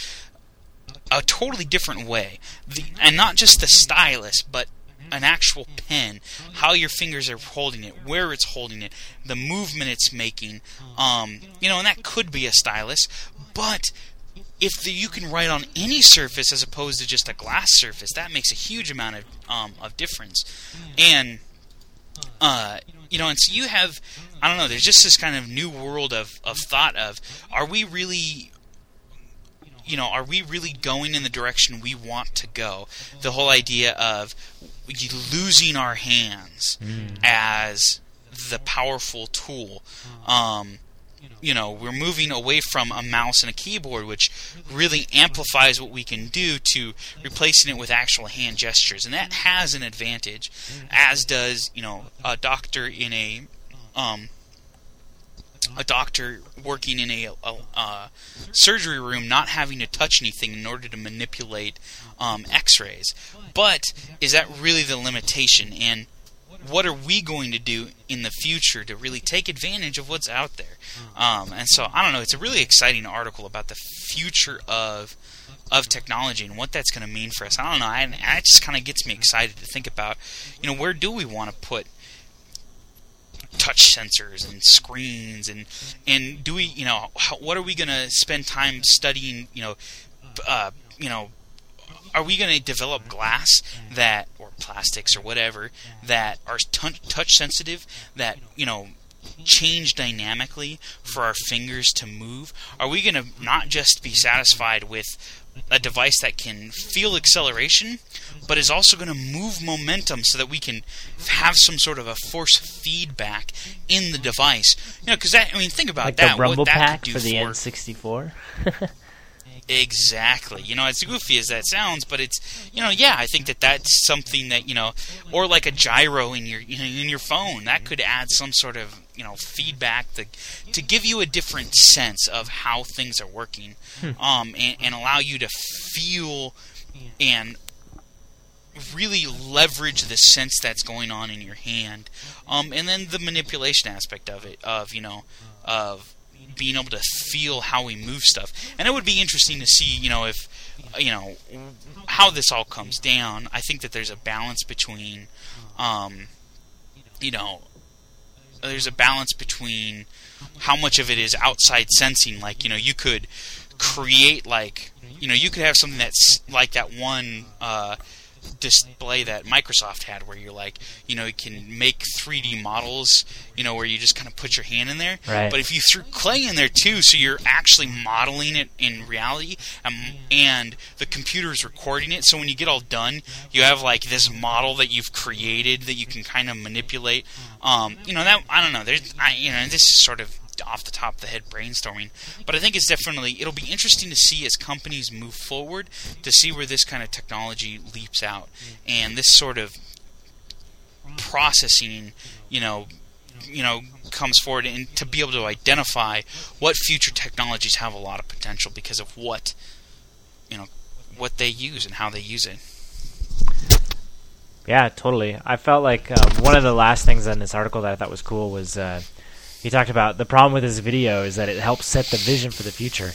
a totally different way, the, and not just the stylus, but an actual pen, how your fingers are holding it, where it's holding it, the movement it's making, um, you know, and that could be a stylus, but if the, you can write on any surface as opposed to just a glass surface, that makes a huge amount of um, of difference. And uh, you know, and so you have, I don't know, there's just this kind of new world of, of thought of, are we really, you know, are we really going in the direction we want to go? The whole idea of losing our hands mm. as the powerful tool. Um, you know, we're moving away from a mouse and a keyboard, which really amplifies what we can do, to replacing it with actual hand gestures. And that has an advantage, as does, you know, a doctor in a um, a doctor working in a, a uh, surgery room not having to touch anything in order to manipulate um, X-rays. But is that really the limitation? And what are we going to do in the future to really take advantage of what's out there? Um, and so, I don't know, it's a really exciting article about the future of of technology and what that's going to mean for us. I don't know, I, and it just kind of gets me excited to think about, you know, where do we want to put touch sensors and screens, and and do we, you know, how, what are we going to spend time studying, you know, uh, you know, are we going to develop glass that, or plastics or whatever, that are t- touch sensitive, that, you know, change dynamically for our fingers to move? Are we going to not just be satisfied with a device that can feel acceleration, but is also going to move momentum so that we can have some sort of a force feedback in the device? You know, because that, I mean, think about like that. The Rumble what that Pack could do for the for N sixty-four. Exactly. You know, as goofy as that sounds, but it's, you know, yeah, I think that that's something that, you know, or like a gyro in your, you know, in your phone, that could add some sort of, you know, feedback to, to give you a different sense of how things are working, hmm. um, and, and allow you to feel and really leverage the sense that's going on in your hand, um, and then the manipulation aspect of it, of, you know, of being able to feel how we move stuff. And it would be interesting to see, you know, if, you know, how this all comes down. I think that there's a balance between, um, you know, there's a balance between how much of it is outside sensing. Like, you know, you could create, like, you know, you could have something that's like that one uh, display that Microsoft had where you're like, you know, you can make three D models, you know, where you just kind of put your hand in there. Right. But if you threw clay in there too, so you're actually modeling it in reality, um, and the computer is recording it, so when you get all done, you have like this model that you've created that you can kind of manipulate. Um, you know, that, I don't know, there's, I, you know, this is sort of off the top of the head brainstorming, but I think it's definitely, it'll be interesting to see as companies move forward to see where this kind of technology leaps out, and this sort of processing, you know, you know, comes forward, and to be able to identify what future technologies have a lot of potential because of what, you know, what they use and how they use it. Yeah, totally. I felt like um, one of the last things in this article that I thought was cool was uh, he talked about the problem with this video is that it helps set the vision for the future,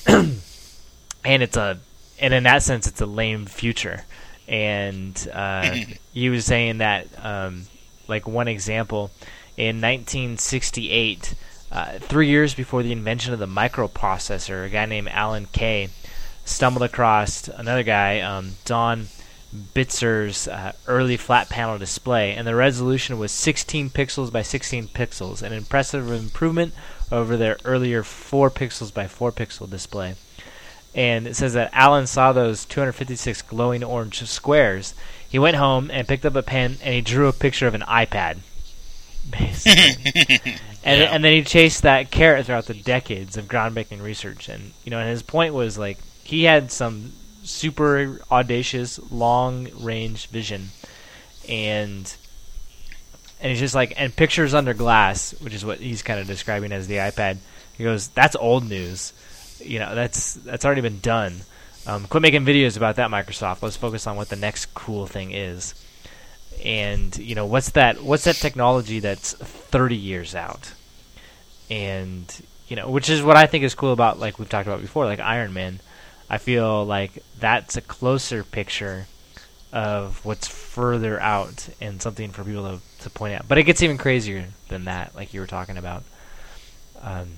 and it's a, and in that sense, it's a lame future. And uh, he was saying that, um, like one example, in nineteen sixty-eight, uh, three years before the invention of the microprocessor, a guy named Alan Kay stumbled across another guy, um, Don Bitzer's uh, early flat panel display, and the resolution was sixteen pixels by sixteen pixels, an impressive improvement over their earlier four pixels by four pixel display. And it says that Alan saw those two hundred fifty-six glowing orange squares. He went home and picked up a pen and he drew a picture of an iPad, basically. and, yeah. and then he chased that carrot throughout the decades of groundbreaking research. And you know, and his point was like he had some super audacious long-range vision, and and he's just like, and pictures under glass, which is what he's kind of describing as the iPad. He goes, that's old news, you know, that's that's already been done. Um, quit making videos about that, Microsoft. Let's focus on what the next cool thing is. And you know, what's that? What's that technology that's thirty years out? And you know, which is what I think is cool about, like we've talked about before, like Iron Man. I feel like that's a closer picture of what's further out and something for people to, to point out. But it gets even crazier than that, like you were talking about. Um,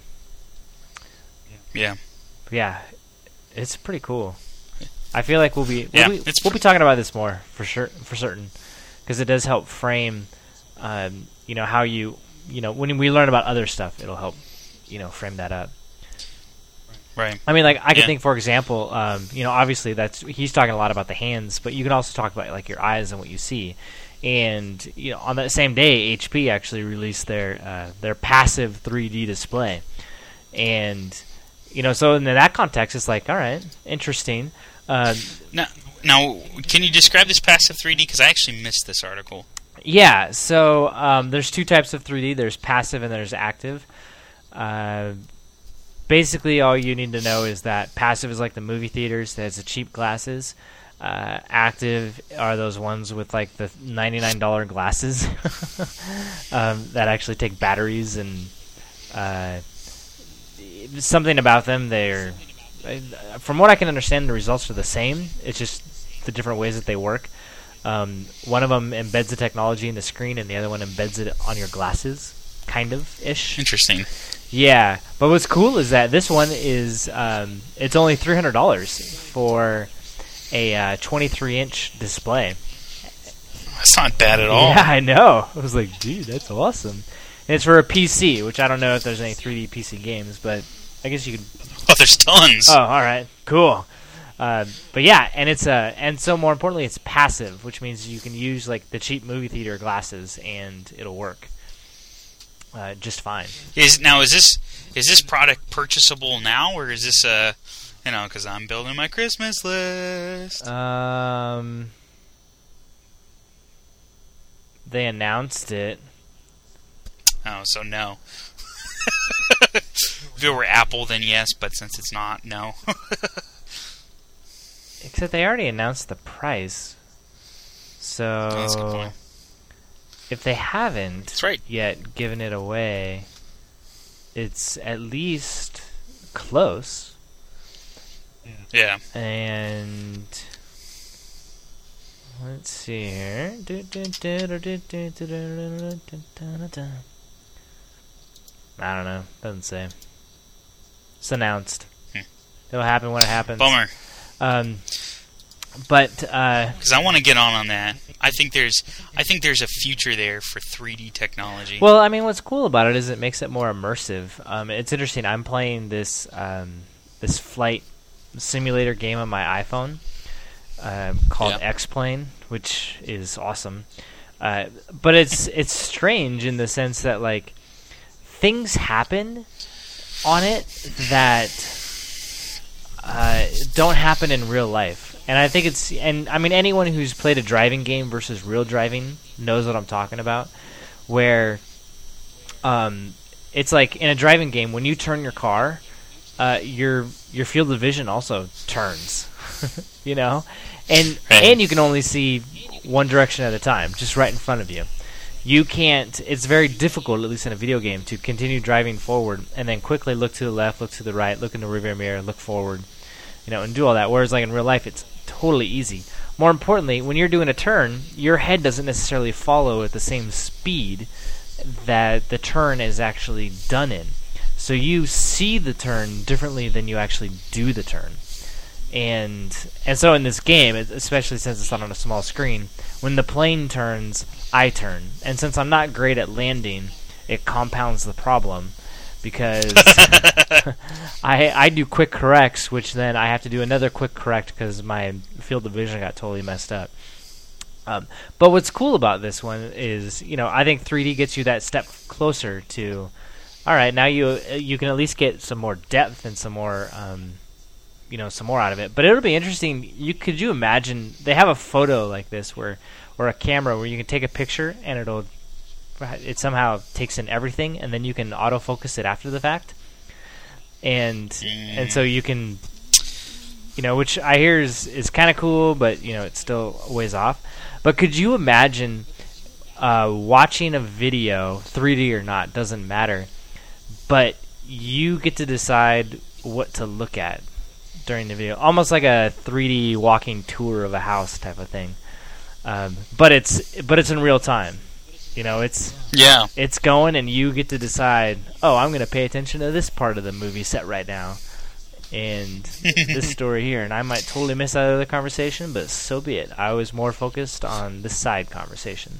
yeah. Yeah, it's pretty cool. I feel like we'll be we'll, yeah, be, it's we'll pr- be talking about this more for sure, for certain, because it does help frame, um, you know, how you, you know, when we learn about other stuff, it'll help, you know, frame that up. Right. I mean, like I could yeah. think, for example, um, you know, obviously that's he's talking a lot about the hands, but you can also talk about like your eyes and what you see. And you know, on that same day, H P actually released their uh, their passive three D display, and you know, so in that context, it's like, all right, interesting. Uh, now, now, can you describe this passive three D? Because I actually missed this article. Yeah. So um, there's two types of three D. There's passive and there's active. Uh, basically, all you need to know is that passive is like the movie theaters. That's the cheap glasses. Uh, active are those ones with like the ninety-nine dollars glasses um, that actually take batteries and uh, something about them. They're, from what I can understand, the results are the same. It's just the different ways that they work. Um, one of them embeds the technology in the screen, and the other one embeds it on your glasses, kind of ish. Interesting. Yeah, but what's cool is that this one is um, it's only three hundred dollars for a uh, twenty-three inch display. That's not bad at all. Yeah, I know. I was like, dude, that's awesome. And it's for a P C, which I don't know if there's any three D P C games, but I guess you could. Oh, there's tons. Oh, all right, cool. Uh, but yeah, and it's uh, and so more importantly, it's passive, which means you can use like the cheap movie theater glasses, and it'll work uh, just fine. Is now is this is this product purchasable now, or is this a, you know, because I'm building my Christmas list. Um, they announced it. Oh, so no. If it were Apple, then yes, but since it's not, no. Except they already announced the price. So, Oh, that's a good point. if they haven't That's right. yet given it away, it's at least close. Yeah. And let's see here. I don't know. Doesn't say. It's announced. Hmm. It'll happen when it happens. Bummer. Um, but uh, Because I want to get on on that. I think there's, I think there's a future there for three D technology. well, I mean, what's cool about it is it makes it more immersive. Um, it's interesting. I'm playing this um, this flight simulator game on my iPhone uh, called Yeah. X-Plane, which is awesome. Uh, but it's it's strange in the sense that like things happen on it that uh, don't happen in real life. And I think it's, and I mean, anyone who's played a driving game versus real driving knows what I'm talking about. Where, um, it's like in a driving game, when you turn your car, uh, your your field of vision also turns, you know, and Right. and you can only see one direction at a time, just right in front of you. You can't. It's very difficult, at least in a video game, to continue driving forward and then quickly look to the left, look to the right, look in the rearview mirror, look forward, you know, and do all that. Whereas, like in real life, it's totally easy. More importantly, when you're doing a turn, your head doesn't necessarily follow at the same speed that the turn is actually done in. So you see the turn differently than you actually do the turn. And and so in this game, especially since it's not on a small screen, when the plane turns, I turn. And since I'm not great at landing, it compounds the problem. Because I I do quick corrects, which then I have to do another quick correct because my field of vision got totally messed up. Um, but what's cool about this one is, you know, I think three D gets you that step closer to, all right, now you you can at least get some more depth and some more, um, you know, some more out of it. But it'll be interesting. You could you imagine they have a photo like this where, or a camera where you can take a picture and it'll. It somehow takes in everything, and then you can autofocus it after the fact, and mm. and so you can, you know, which I hear is is kind of cool, but you know, it's still a ways off. But could you imagine uh, watching a video, three D or not, doesn't matter, but you get to decide what to look at during the video, almost like a three D walking tour of a house type of thing, um, but it's but it's in real time. You know, it's yeah, it's going, and you get to decide, oh, I'm going to pay attention to this part of the movie set right now, and this story here, and I might totally miss out of the conversation, but so be it. I was more focused on the side conversation.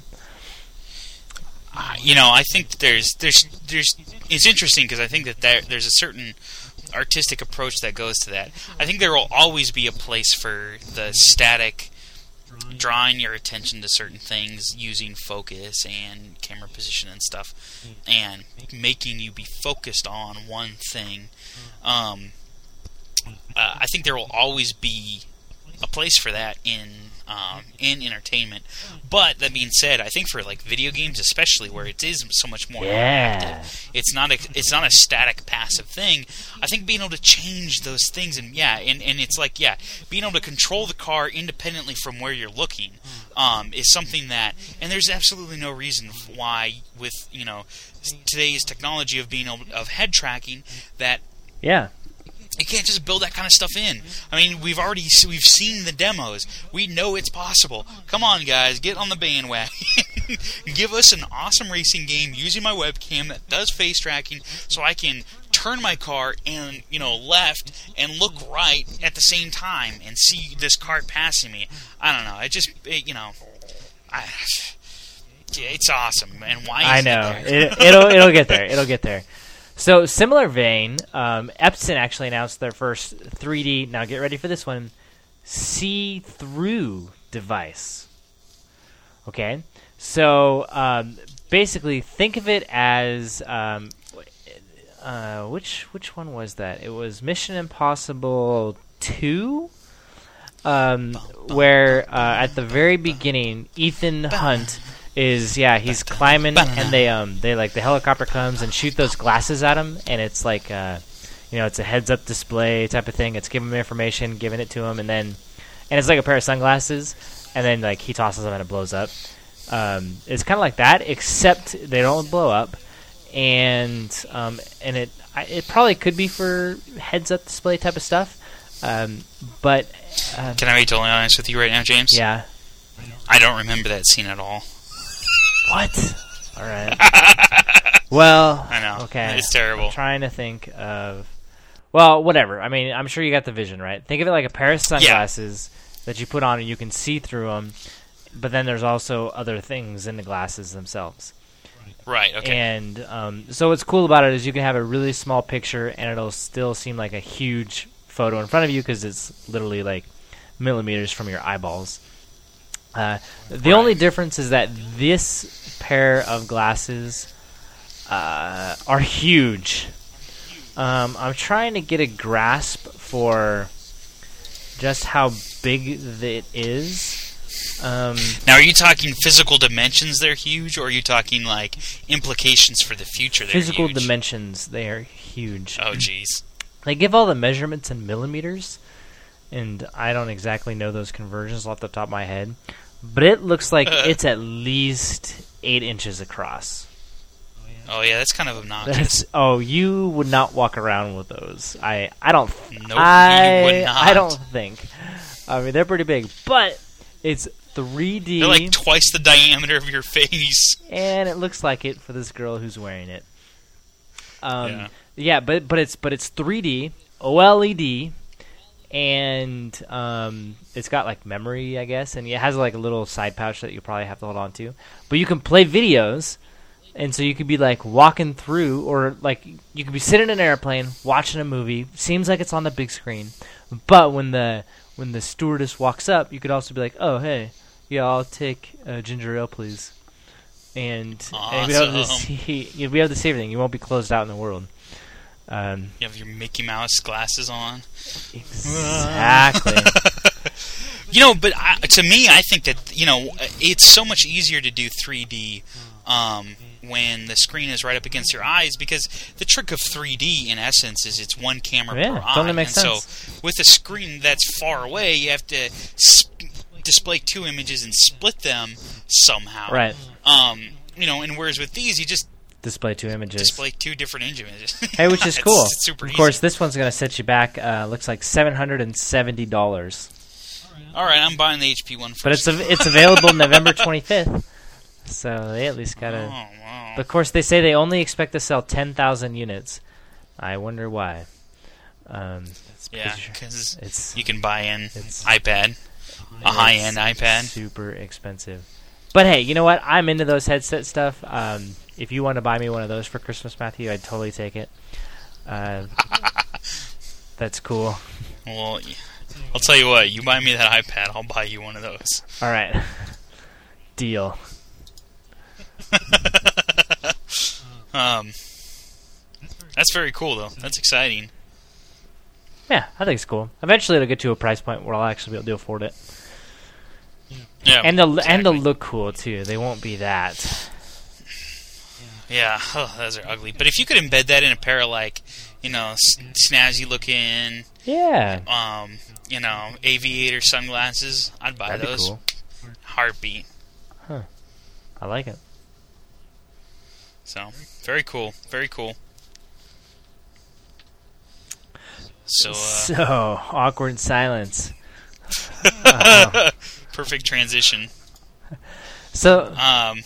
Uh, you know, I think there's there's there's it's interesting because I think that there, there's a certain artistic approach that goes to that. I think there will always be a place for the static, drawing your attention to certain things using focus and camera position and stuff, and making you be focused on one thing. Um, uh, I think there will always be a place for that in um, in entertainment. But that being said, I think for like video games, especially where it is so much more Yeah. interactive, it's not a it's not a static passive thing. I think being able to change those things and yeah, and, and it's like yeah, being able to control the car independently from where you're looking um, is something that, and there's absolutely no reason why with you know today's technology of being able of head tracking that. Yeah. You can't just build that kind of stuff in. I mean, we've already we've seen the demos. We know it's possible. Come on, guys, get on the bandwagon. Give us an awesome racing game using my webcam that does face tracking, so I can turn my car and you know left and look right at the same time and see this cart passing me. I don't know. It just it, you know, I, it's awesome. And why? I Isn't know it there? it, it'll it'll get there. It'll get there. So, similar vein, um, Epson actually announced their first three D, now get ready for this one, see-through device. Okay? So, um, basically, think of it as, um, uh, which which one was that? It was Mission Impossible two, um, where uh, at the very beginning, Ethan Hunt... is yeah he's climbing and they um they like the helicopter comes and shoot those glasses at him and it's like uh you know it's a heads up display type of thing. It's giving him information, giving it to him, and then and it's like a pair of sunglasses, and then like he tosses them and it blows up. Um, it's kind of like that, except they don't blow up, and um and it I, it probably could be for heads up display type of stuff. Um, but uh, Can I be totally honest with you right now, James? yeah. I don't remember that scene at all. What? All right. Well, I know. Okay. It's terrible. I'm trying to think of. Well, whatever. I mean, I'm sure you got the vision, right? Think of it like a pair of sunglasses yeah. that you put on and you can see through them, but then there's also other things in the glasses themselves. Right. Okay. And um, so what's cool about it is you can have a really small picture and it'll still seem like a huge photo in front of you because it's literally like millimeters from your eyeballs. Uh, the right. only difference is that this pair of glasses uh, are huge. Um, I'm trying to get a grasp for just how big it is. Um, now, are you talking physical dimensions? They're huge, or are you talking like implications for the future? They're physical huge? dimensions, they are huge. Oh, jeez. They give all the measurements in millimeters, and I don't exactly know those conversions off the top of my head. But it looks like uh, it's at least eight inches across. Oh yeah, that's kind of obnoxious. That's, oh, you would not walk around with those. I, I don't. Nope, I, you would not. I don't think. I mean, they're pretty big, but it's three D. They're like twice the diameter of your face, and it looks like it for this girl who's wearing it. Um, yeah. yeah, but but it's but it's three D, OLED. And um, it's got like memory, I guess, and it has like a little side pouch that you probably have to hold on to. But you can play videos, and so you could be like walking through, or like you could be sitting in an airplane watching a movie. Seems like it's on the big screen, but when the when the stewardess walks up, you could also be like, "Oh, hey, yeah, I'll take uh, ginger ale, please." And, awesome. and you'll be able to see, you'll be able to see everything. You won't be closed out in the world. Um, you have your Mickey Mouse glasses on. Exactly. You know, but I, to me, I think that you know it's so much easier to do three D um, when the screen is right up against your eyes, because the trick of three D, in essence, is it's one camera yeah, per eye. Totally makes and sense. So, with a screen that's far away, you have to sp- display two images and split them somehow. Right. Um, you know, and whereas with these, you just display two images. Display two different images. Hey, which is cool. It's super of easy. course, this one's going to set you back. Uh, looks like seven hundred and seventy dollars. All right, I'm buying the H P one first. But it's av- it's available November twenty-fifth. So they at least got to. Oh, wow. But of course, they say they only expect to sell ten thousand units. I wonder why. Um, yeah, because it's you can buy an it's, iPad, a high-end iPad. Super expensive. But hey, you know what? I'm into those headset stuff. Um, if you want to buy me one of those for Christmas, Matthew, I'd totally take it. Uh, that's cool. Well, I'll tell you what. You buy me that iPad, I'll buy you one of those. All right. Deal. um, that's very cool, though. That's exciting. Yeah, I think it's cool. Eventually, it'll get to a price point where I'll actually be able to afford it. Yeah, and they'll exactly. and they'll look cool too. They won't be that. Yeah, oh, those are ugly. But if you could embed that in a pair of like, you know, s- snazzy looking, yeah, um, you know, aviator sunglasses, I'd buy That'd those. be cool. Heartbeat. Huh. I like it. So very cool, very cool. So, uh, so awkward silence. perfect transition. So, um,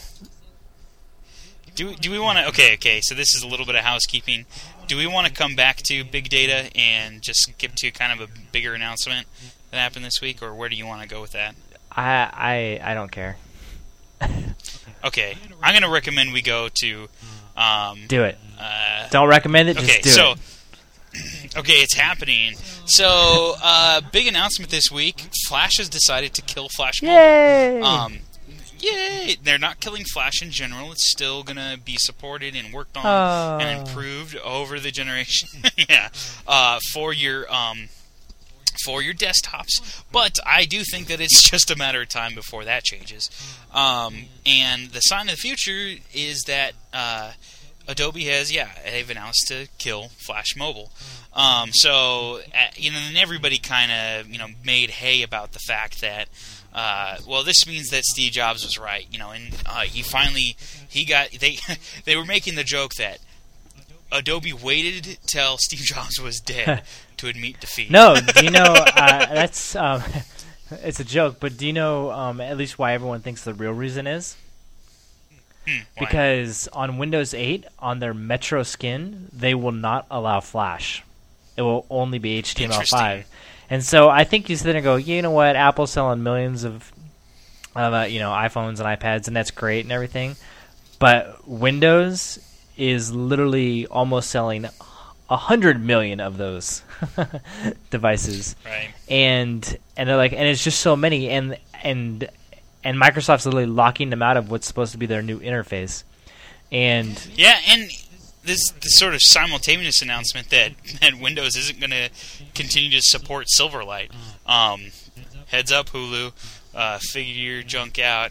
do do we want to? Okay, okay. So this is a little bit of housekeeping. Do we want to come back to big data and just skip to kind of a bigger announcement that happened this week, or where do you want to go with that? I I I don't care. Okay, I'm going to recommend we go to. Um, do it. Uh, don't recommend it. Just okay, do so, it. Okay, it's happening. So, uh, big announcement this week. Flash has decided to kill Flash Mobile. Yay! Um, yay! They're not killing Flash in general. It's still going to be supported and worked on oh. and improved over the generation. yeah. Uh, for your um, for your desktops. But I do think that it's just a matter of time before that changes. Um, and the sign of the future is that uh, Adobe has, yeah, they've announced to kill Flash Mobile. Um, so, uh, you know, and everybody kind of, you know, made hay about the fact that, uh, well, this means that Steve Jobs was right, you know, and uh, he finally, he got, they, they were making the joke that Adobe waited till Steve Jobs was dead to admit defeat. No, do you know, uh, that's, um, it's a joke, but do you know um, at least why everyone thinks the real reason is? Hmm, because on Windows eight, on their Metro skin, they will not allow Flash. It will only be H T M L five. And so I think you sit there and go, you know what, Apple's selling millions of, of uh, you know, iPhones and iPads, and that's great and everything. But Windows is literally almost selling a hundred million of those devices. Right. And and they're like, and it's just so many, and and and Microsoft's literally locking them out of what's supposed to be their new interface. And yeah, and this, this sort of simultaneous announcement that, that Windows isn't going to continue to support Silverlight. Um, heads up, Hulu, uh, figure your junk out.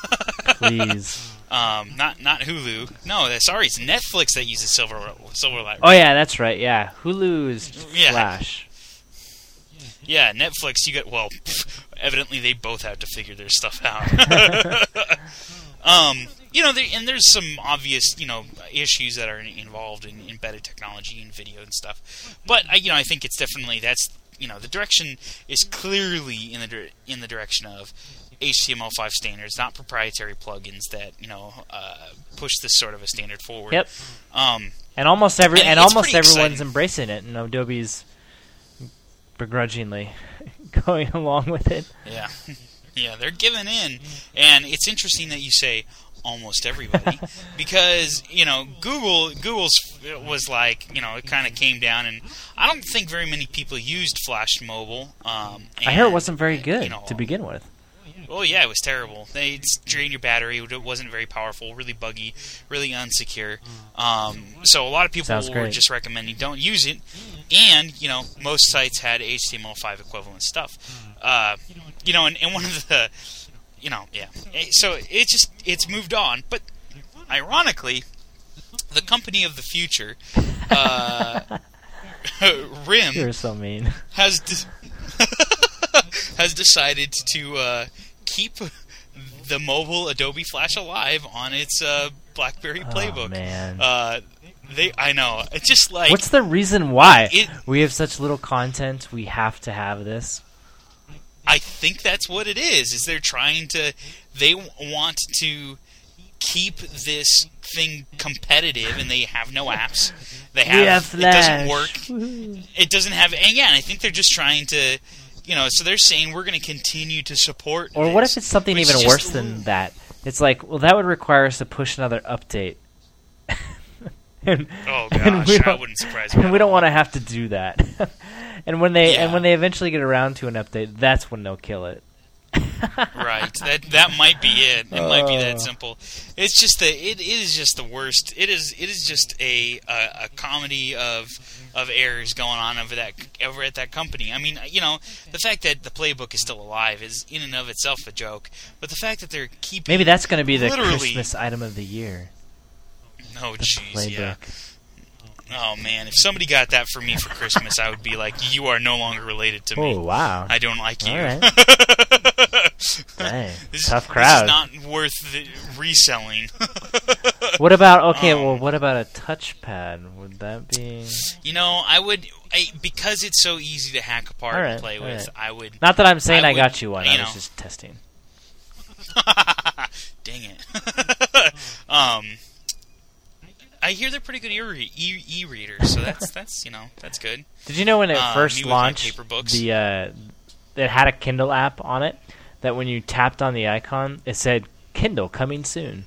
Please. Um, not not Hulu. No, that, sorry, it's Netflix that uses Silver Silverlight. Oh yeah, that's right. Yeah, Hulu is yeah. Flash. Yeah, Netflix. You got well. Evidently, they both have to figure their stuff out. um, you know, there, and there's some obvious, you know, issues that are involved in embedded technology and video and stuff. But I, you know, I think it's definitely that's you know the direction is clearly in the in the direction of H T M L five standards, not proprietary plugins that you know uh, push this sort of a standard forward. Yep. Um, and almost every and and almost everyone's exciting. embracing it, and Adobe's begrudgingly going along with it. Yeah, yeah, they're giving in, and it's interesting that you say almost everybody because you know Google Google's was like you know it kind of came down, and I don't think very many people used Flash Mobile. Um, and, I hear it wasn't very good you know, to begin with. Oh yeah, it was terrible. They drained your battery. It wasn't very powerful, really buggy, really unsecure. Um, so a lot of people Sounds were great. just recommending don't use it. And you know, most sites had H T M L five equivalent stuff. Uh, you know, and, and one of the, you know, yeah. So it just it's moved on. But ironically, the company of the future, uh, RIM, You're so mean. has de- has decided to. Uh, keep the mobile Adobe Flash alive on its uh, BlackBerry playbook. Oh, man. Uh, they, I know. It's just like... What's the reason why? It, we have such little content, we have to have this? I think that's what it is, is they're trying to... They want to keep this thing competitive, and they have no apps. They have... We have Flash. It doesn't work. It doesn't have... And yeah, and I think they're just trying to... You know, so they're saying we're going to continue to support. Or this, what if it's something even just, worse than that? It's like, well, that would require us to push another update. and, oh and gosh, that wouldn't surprise me. And we don't want to have to do that. and when they Yeah. and when they eventually get around to an update, that's when they'll kill it. Right. That that might be it. It might be that Oh. simple. It's just the it, it is just the worst. It is it is just a, a a comedy of of errors going on over that over at that company. I mean, you know, the fact that the playbook is still alive is in and of itself a joke. But the fact that they're keeping Maybe that's going to be the literally- Christmas item of the year. oh The jeez, yeah. playbook. Oh man, if somebody got that for me for Christmas, I would be like, you are no longer related to me. Oh wow! I don't like you. All right. Dang, This, tough crowd. This is not worth the reselling. What about okay? Um, well, what about a touchpad? Would that be You know, I would I, because it's so easy to hack apart All right, and play all with. right. I would. not that I'm saying I, I would- got you one. you I was know. just testing. Dang it. um, I hear they're pretty good e- e- e-readers, so that's that's you know that's good. Did you know when it Uh, first me with my launched, paper books. the uh, it had a Kindle app on it that when you tapped on the icon, it said Kindle coming soon.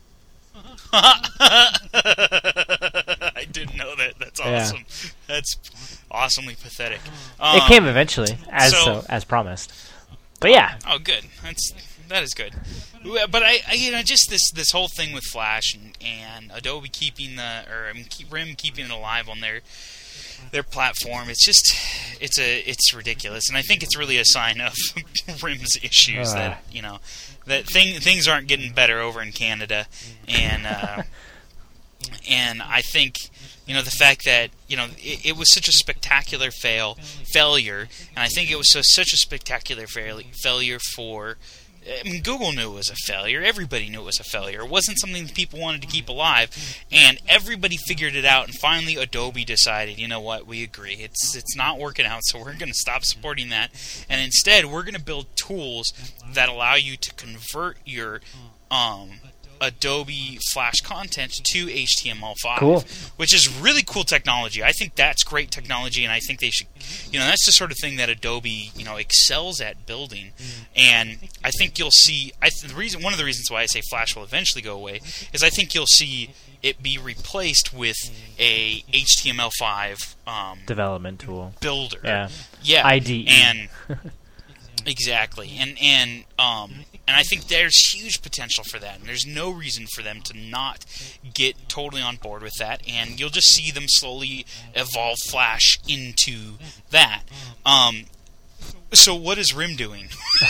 I didn't know that. That's Yeah. awesome. That's awesomely pathetic. Um, it came eventually, as so- so, as promised. But yeah, Oh, good. That's that is good. But I, I, you know, just this this whole thing with Flash and, and Adobe keeping the, or I mean, keep, R I M keeping it alive on their their platform. It's just, it's a, it's ridiculous, and I think it's really a sign of R I M's issues Uh. that you know that thing things aren't getting better over in Canada, and uh, and I think. You know, the fact that, you know, it, it was such a spectacular fail, failure, and I think it was so such a spectacular fail, failure for, I mean, Google knew it was a failure, everybody knew it was a failure, it wasn't something that people wanted to keep alive, and everybody figured it out, and finally Adobe decided, you know what, we agree, it's it's not working out, so we're going to stop supporting that, and instead we're going to build tools that allow you to convert your, um... Adobe Flash content to H T M L five, Cool. which is really cool technology. I think that's great technology, and I think they should, you know, that's the sort of thing that Adobe, you know, excels at building. And I think you'll see. I th- the reason, one of the reasons why I say Flash will eventually go away is I think you'll see it be replaced with a H T M L five um, development tool. builder. Yeah, Yeah, I D E. and exactly, and and um, and I think there's huge potential for that, and there's no reason for them to not get totally on board with that, and you'll just see them slowly evolve Flash into that. Um, so what is R I M doing?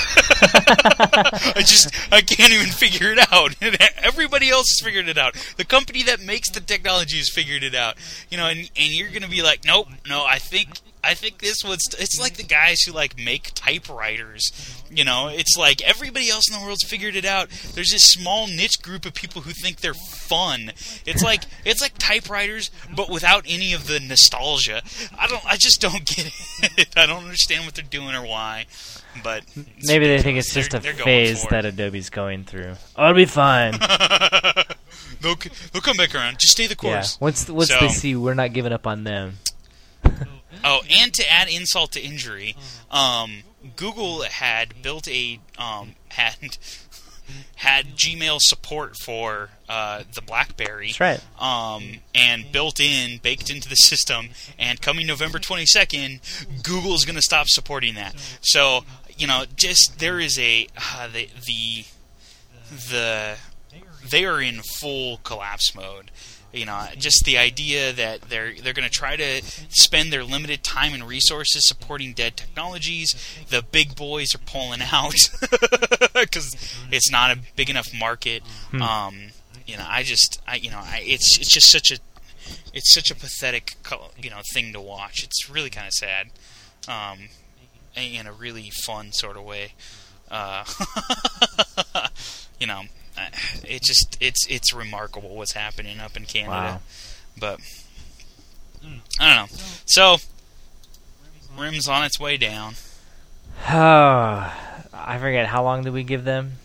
I just I can't even figure it out. Everybody else has figured it out. The company that makes the technology has figured it out. You know, and and you're gonna be like, nope, no, I think. I think this was. It's like the guys who like make typewriters. You know, it's like everybody else in the world's figured it out. There's this small niche group of people who think they're fun. It's like it's like typewriters, but without any of the nostalgia. I don't. I just don't get it. I don't understand what they're doing or why. But it's maybe they think ridiculous. it's just They're- a they're going phase for that it. Adobe's going through. Oh, it'll be fine. they'll they'll come back around. Just stay the Yeah. course. Once once So- they see we're not giving up on them. Oh, and to add insult to injury, um, Google had built a um, had had Gmail support for uh, the BlackBerry. That's right. Um, and built in, baked into the system, and coming November twenty-second, Google's going to stop supporting that. So, you know, just there is a uh, the the the they are in full collapse mode. You know, just the idea that they're they're going to try to spend their limited time and resources supporting dead technologies. The big boys are pulling out because it's not a big enough market. Hmm. Um, you know, I just, I you know, I, it's it's just such a it's such a pathetic co- you know thing to watch. It's really kind of sad, um, in a really fun sort of way. Uh, you know. Uh, it just it's it's remarkable what's happening up in Canada. Wow. But I don't know. So R I M's on its way down. Oh, I forget. How long did we give them?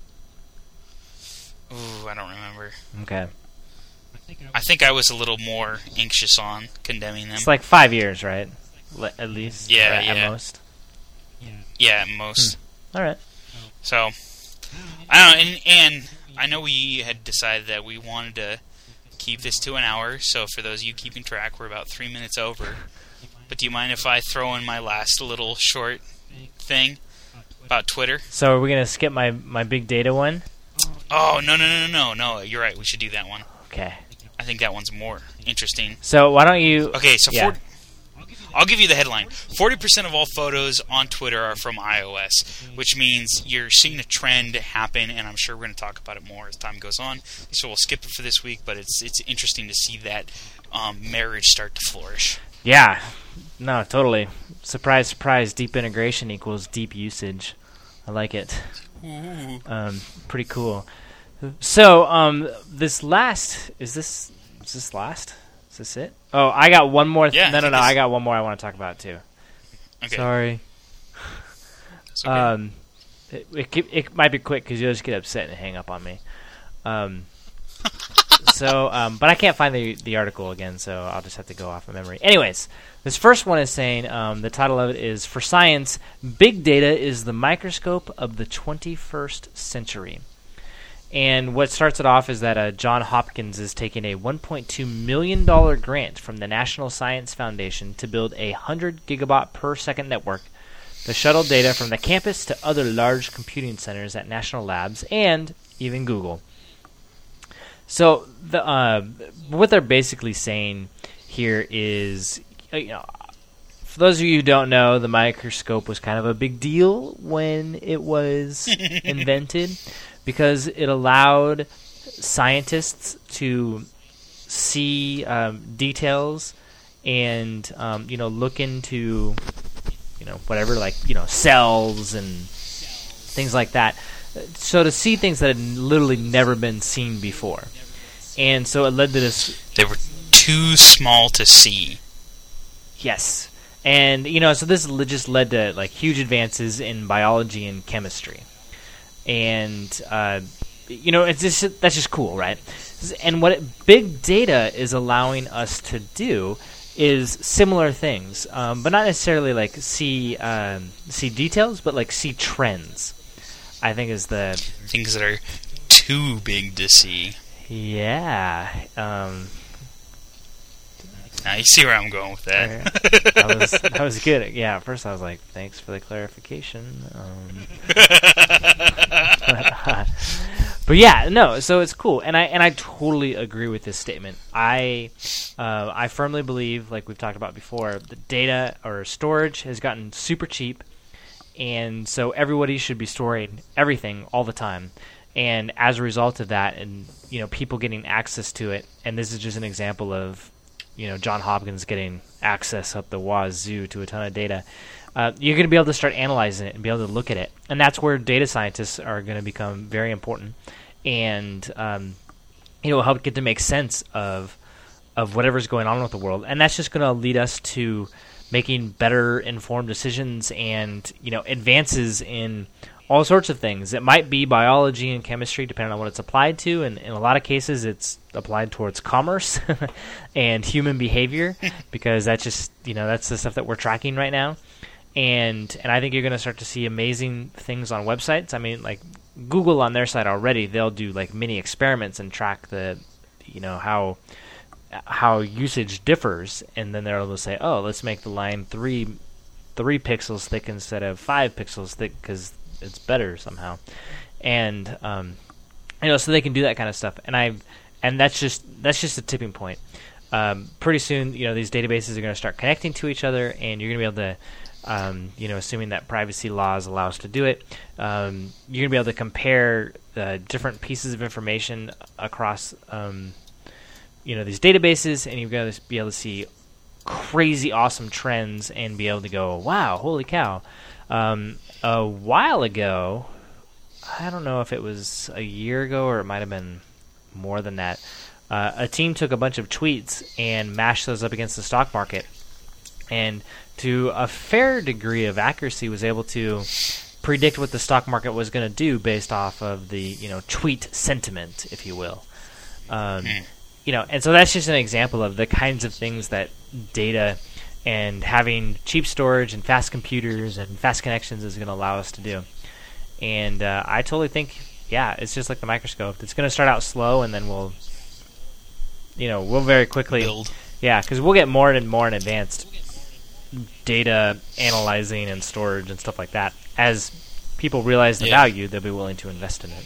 Ooh, I don't remember. Okay. I think I was a little more anxious on condemning them. It's like five years, right? Le- at least. Yeah, or at yeah. most. Yeah, at most. All right. So I don't know, and, and I know we had decided that we wanted to keep this to an hour. So for those of you keeping track, we're about three minutes over. But do you mind if I throw in my last little short thing? about Twitter. So are we going to skip my, my big data one? Oh, no, no, no, no, no, no. You're right. We should do that one. Okay. I think that one's more interesting. So why don't you... Okay, so yeah. for, I'll give you the headline. forty percent of all photos on Twitter are from iOS, which means you're seeing a trend happen, and I'm sure we're going to talk about it more as time goes on. So we'll skip it for this week, but it's it's interesting to see that um, marriage start to flourish. Yeah. No, totally. Surprise, surprise. Deep integration equals deep usage. I like it. Um, pretty cool. So, um, this last... Is this... Is this last? Is this it? Oh, I got one more. Th- yeah, no, no, no. this... I got one more I want to talk about, too. Okay. Sorry. It's okay. Um, it, it, it might be quick because you'll just get upset and hang up on me. Um, so, um, but I can't find the the article again, so I'll just have to go off of memory. Anyways, this first one is saying, um, the title of it is, For Science, Big Data is the Microscope of the twenty-first Century. And what starts it off is that uh, John Hopkins is taking a one point two million dollars grant from the National Science Foundation to build a one hundred gigabyte per second network to shuttle data from the campus to other large computing centers at national labs and even Google. So the uh, what they're basically saying here is, you know, for those of you who don't know, the microscope was kind of a big deal when it was invented, because it allowed scientists to see um, details and um, you know, look into, you know, whatever, like, you know, cells and things like that. So to see things that had literally never been seen before. And so it led to this... They were too small to see. Yes. And, you know, so this just led to, like, huge advances in biology and chemistry. And, uh, you know, it's just, that's just cool, right? And what it, big data is allowing us to do is similar things, um, but not necessarily, like, see um, see details, but, like, see trends, I think is the... Things that are too big to see. Yeah. Um, now you see where I'm going with that. that, was, that was good. Yeah, at first I was like, thanks for the clarification. Um, but, uh, but yeah, no, so it's cool. And I and I totally agree with this statement. I uh, I firmly believe, like we've talked about before, the data or storage has gotten super cheap. And so everybody should be storing everything all the time. And as a result of that, and you know, people getting access to it, and this is just an example of, you know, John Hopkins getting access up the wazoo to a ton of data, uh, you're going to be able to start analyzing it and be able to look at it. And that's where data scientists are going to become very important, and um, you know, help get to make sense of of whatever's going on with the world. And that's just going to lead us to making better informed decisions and, you know, advances in all sorts of things. It might be biology and chemistry, depending on what it's applied to, and in a lot of cases it's applied towards commerce and human behavior, because that's just, you know, that's the stuff that we're tracking right now. And and I think you're going to start to see amazing things on websites. I mean, like Google on their site already, they'll do like mini experiments and track the, you know, how how usage differs, and then they're able to say, oh, let's make the line three three pixels thick instead of five pixels thick because it's better somehow. And um, you know, so they can do that kind of stuff. And I and that's just that's just a tipping point. Um, pretty soon, you know, these databases are going to start connecting to each other, and you're going to be able to, um, you know, assuming that privacy laws allow us to do it, um, you're going to be able to compare uh, different pieces of information across, um, you know, these databases, and you're going to be able to see crazy awesome trends and be able to go, wow, holy cow. Um, a while ago, I don't know if it was a year ago or it might have been more than that, uh, a team took a bunch of tweets and mashed those up against the stock market, and to a fair degree of accuracy was able to predict what the stock market was going to do based off of the, you know, tweet sentiment, if you will. Um, you know, and so that's just an example of the kinds of things that data and having cheap storage and fast computers and fast connections is going to allow us to do. And uh, I totally think, yeah, it's just like the microscope. It's going to start out slow, and then we'll, you know, we'll very quickly build. Yeah, because we'll get more and more in advanced data analyzing and storage and stuff like that as people realize the Yeah. value, they'll be willing to invest in it.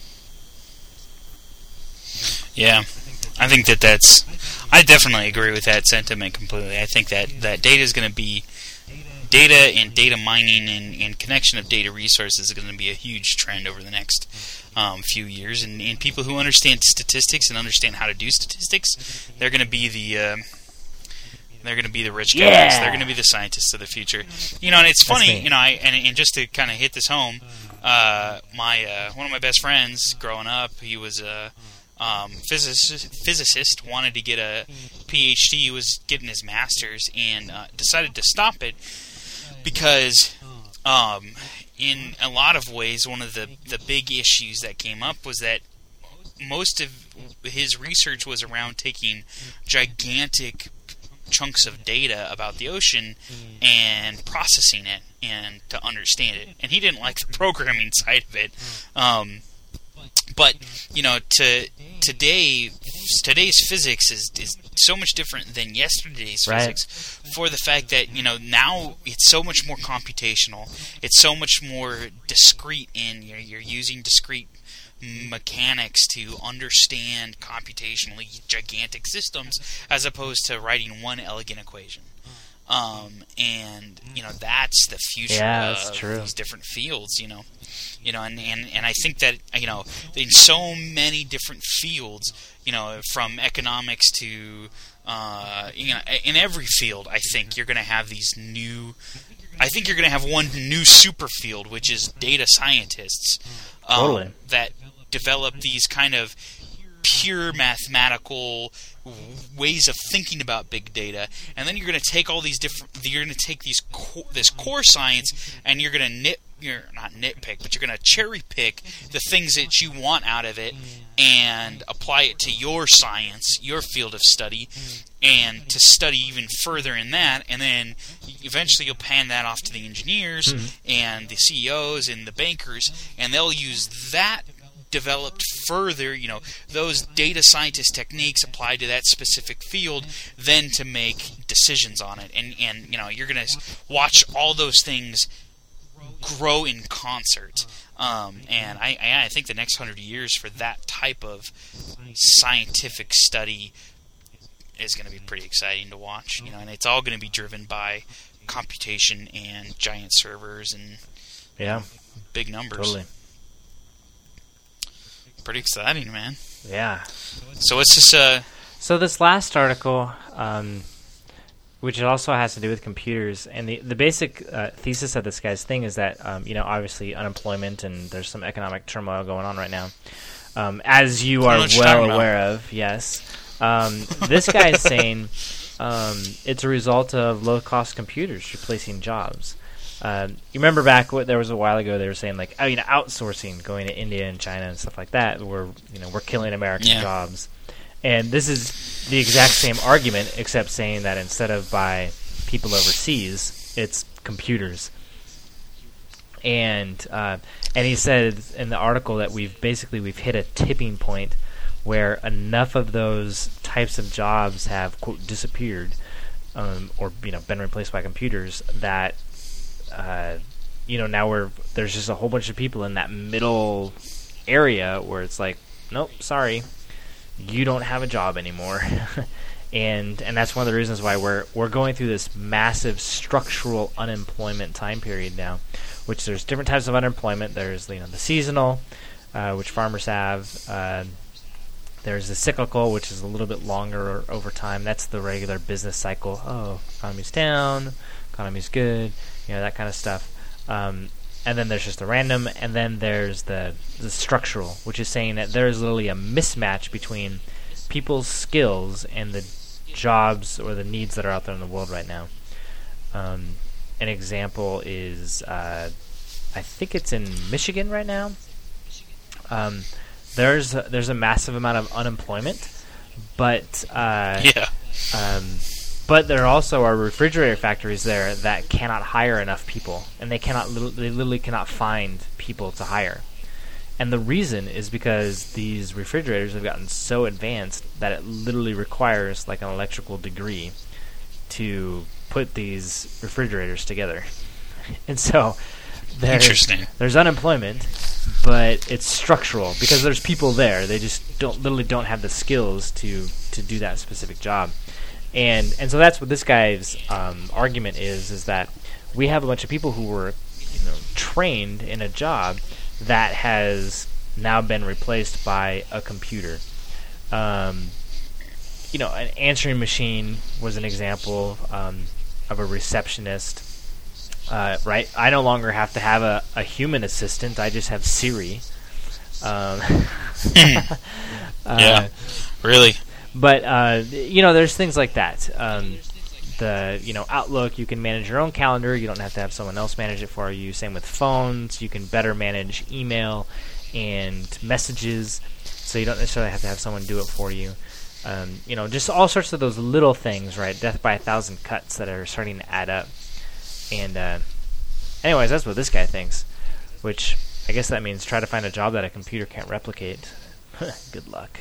Yeah, I think that that's. I definitely agree with that sentiment completely. I think that, that data is going to be. Data and data mining and, and connection of data resources is going to be a huge trend over the next um, few years. And, and people who understand statistics and understand how to do statistics, they're going to be the. Uh, They're going to be the rich guys. Yeah. They're going to be the scientists of the future. You know, and it's That's funny. me. You know, I and, and just to kind of hit this home, uh, my uh, one of my best friends growing up, he was a um, physicist. Physicist wanted to get a P H D. He was getting his master's and uh, decided to stop it because, um, in a lot of ways, one of the the big issues that came up was that most of his research was around taking gigantic chunks of data about the ocean and processing it and to understand it. And he didn't like the programming side of it. Um, but you know, to today, today's physics is is so much different than yesterday's Right. physics. For the fact that you know now it's so much more computational. It's so much more discrete in you're, you're using discrete mechanics to understand computationally gigantic systems as opposed to writing one elegant equation. Um, and you know that's the future Yeah, that's of true. these different fields. You know, you know, and, and, and I think that you know in so many different fields, you know, from economics to uh, you know, in every field, I think you're going to have these new. I think you're going to have one new super field, which is data scientists. Um, Totally. That develop these kind of pure mathematical ways of thinking about big data, and then you're going to take all these different. You're going to take these co- this core science, and you're going to nit. You're not nitpick, but you're going to cherry pick the things that you want out of it, and apply it to your science, your field of study, and to study even further in that, and then eventually you'll pan that off to the engineers Mm-hmm. and the C E Os and the bankers, and they'll use that developed further, you know, those data scientist techniques applied to that specific field, then to make decisions on it. And, and you know, you're going to watch all those things grow in concert. Um, and I, I, I think the next hundred years for that type of scientific study is going to be pretty exciting to watch. You know, and it's all going to be driven by computation and giant servers and Yeah, big numbers. totally. Pretty exciting, man. Yeah. So what's this? Uh, So this last article, um, which also has to do with computers, and the the basic uh, thesis of this guy's thing is that um, you know obviously unemployment and there's some economic turmoil going on right now, um, as you I are know what you're well talking about. aware of. Yes, um, this guy is saying um, it's a result of low cost computers replacing jobs. Um, you remember back what there was a while ago they were saying like oh you know outsourcing going to India and China and stuff like that we're you know we're killing American Yeah. jobs, and this is the exact same argument except saying that instead of by people overseas it's computers. And uh, and he said in the article that we've basically we've hit a tipping point where enough of those types of jobs have quote disappeared um, or you know been replaced by computers that uh, you know now we're there's just a whole bunch of people in that middle area where it's like nope sorry you don't have a job anymore. and and that's one of the reasons why we're we're going through this massive structural unemployment time period now, which there's different types of unemployment. There's you know the seasonal, uh, which farmers have. Uh, there's the cyclical, which is a little bit longer over time. That's the regular business cycle. Oh, economy's down, economy's good, you know that kind of stuff. Um, and then there's just the random, and then there's the the structural, which is saying that there is literally a mismatch between people's skills and the jobs or the needs that are out there in the world right now. Um, an example is, uh, I think it's in Michigan right now. Um, there's a, there's a massive amount of unemployment, but uh, yeah. um, but there also are refrigerator factories there that cannot hire enough people, and they cannot li- they literally cannot find people to hire. And the reason is because these refrigerators have gotten so advanced that it literally requires like an electrical degree to put these refrigerators together. And so there, Interesting. There's unemployment, but it's structural because there's people there. They just don't literally don't have the skills to, to do that specific job. And and so that's what this guy's um, argument is, is that we have a bunch of people who were, you know, trained in a job that has now been replaced by a computer. Um, you know, an answering machine was an example um, of a receptionist. Uh, right? I no longer have to have a, a human assistant. I just have Siri. Um, yeah, uh, really. But, uh, you know, there's things like that. Um, the, you know, Outlook, you can manage your own calendar. You don't have to have someone else manage it for you. Same with phones. You can better manage email and messages, so you don't necessarily have to have someone do it for you. Um, you know, just all sorts of those little things, right? Death by a thousand cuts that are starting to add up. And, uh, anyways, that's what this guy thinks, which I guess that means try to find a job that a computer can't replicate. Good luck.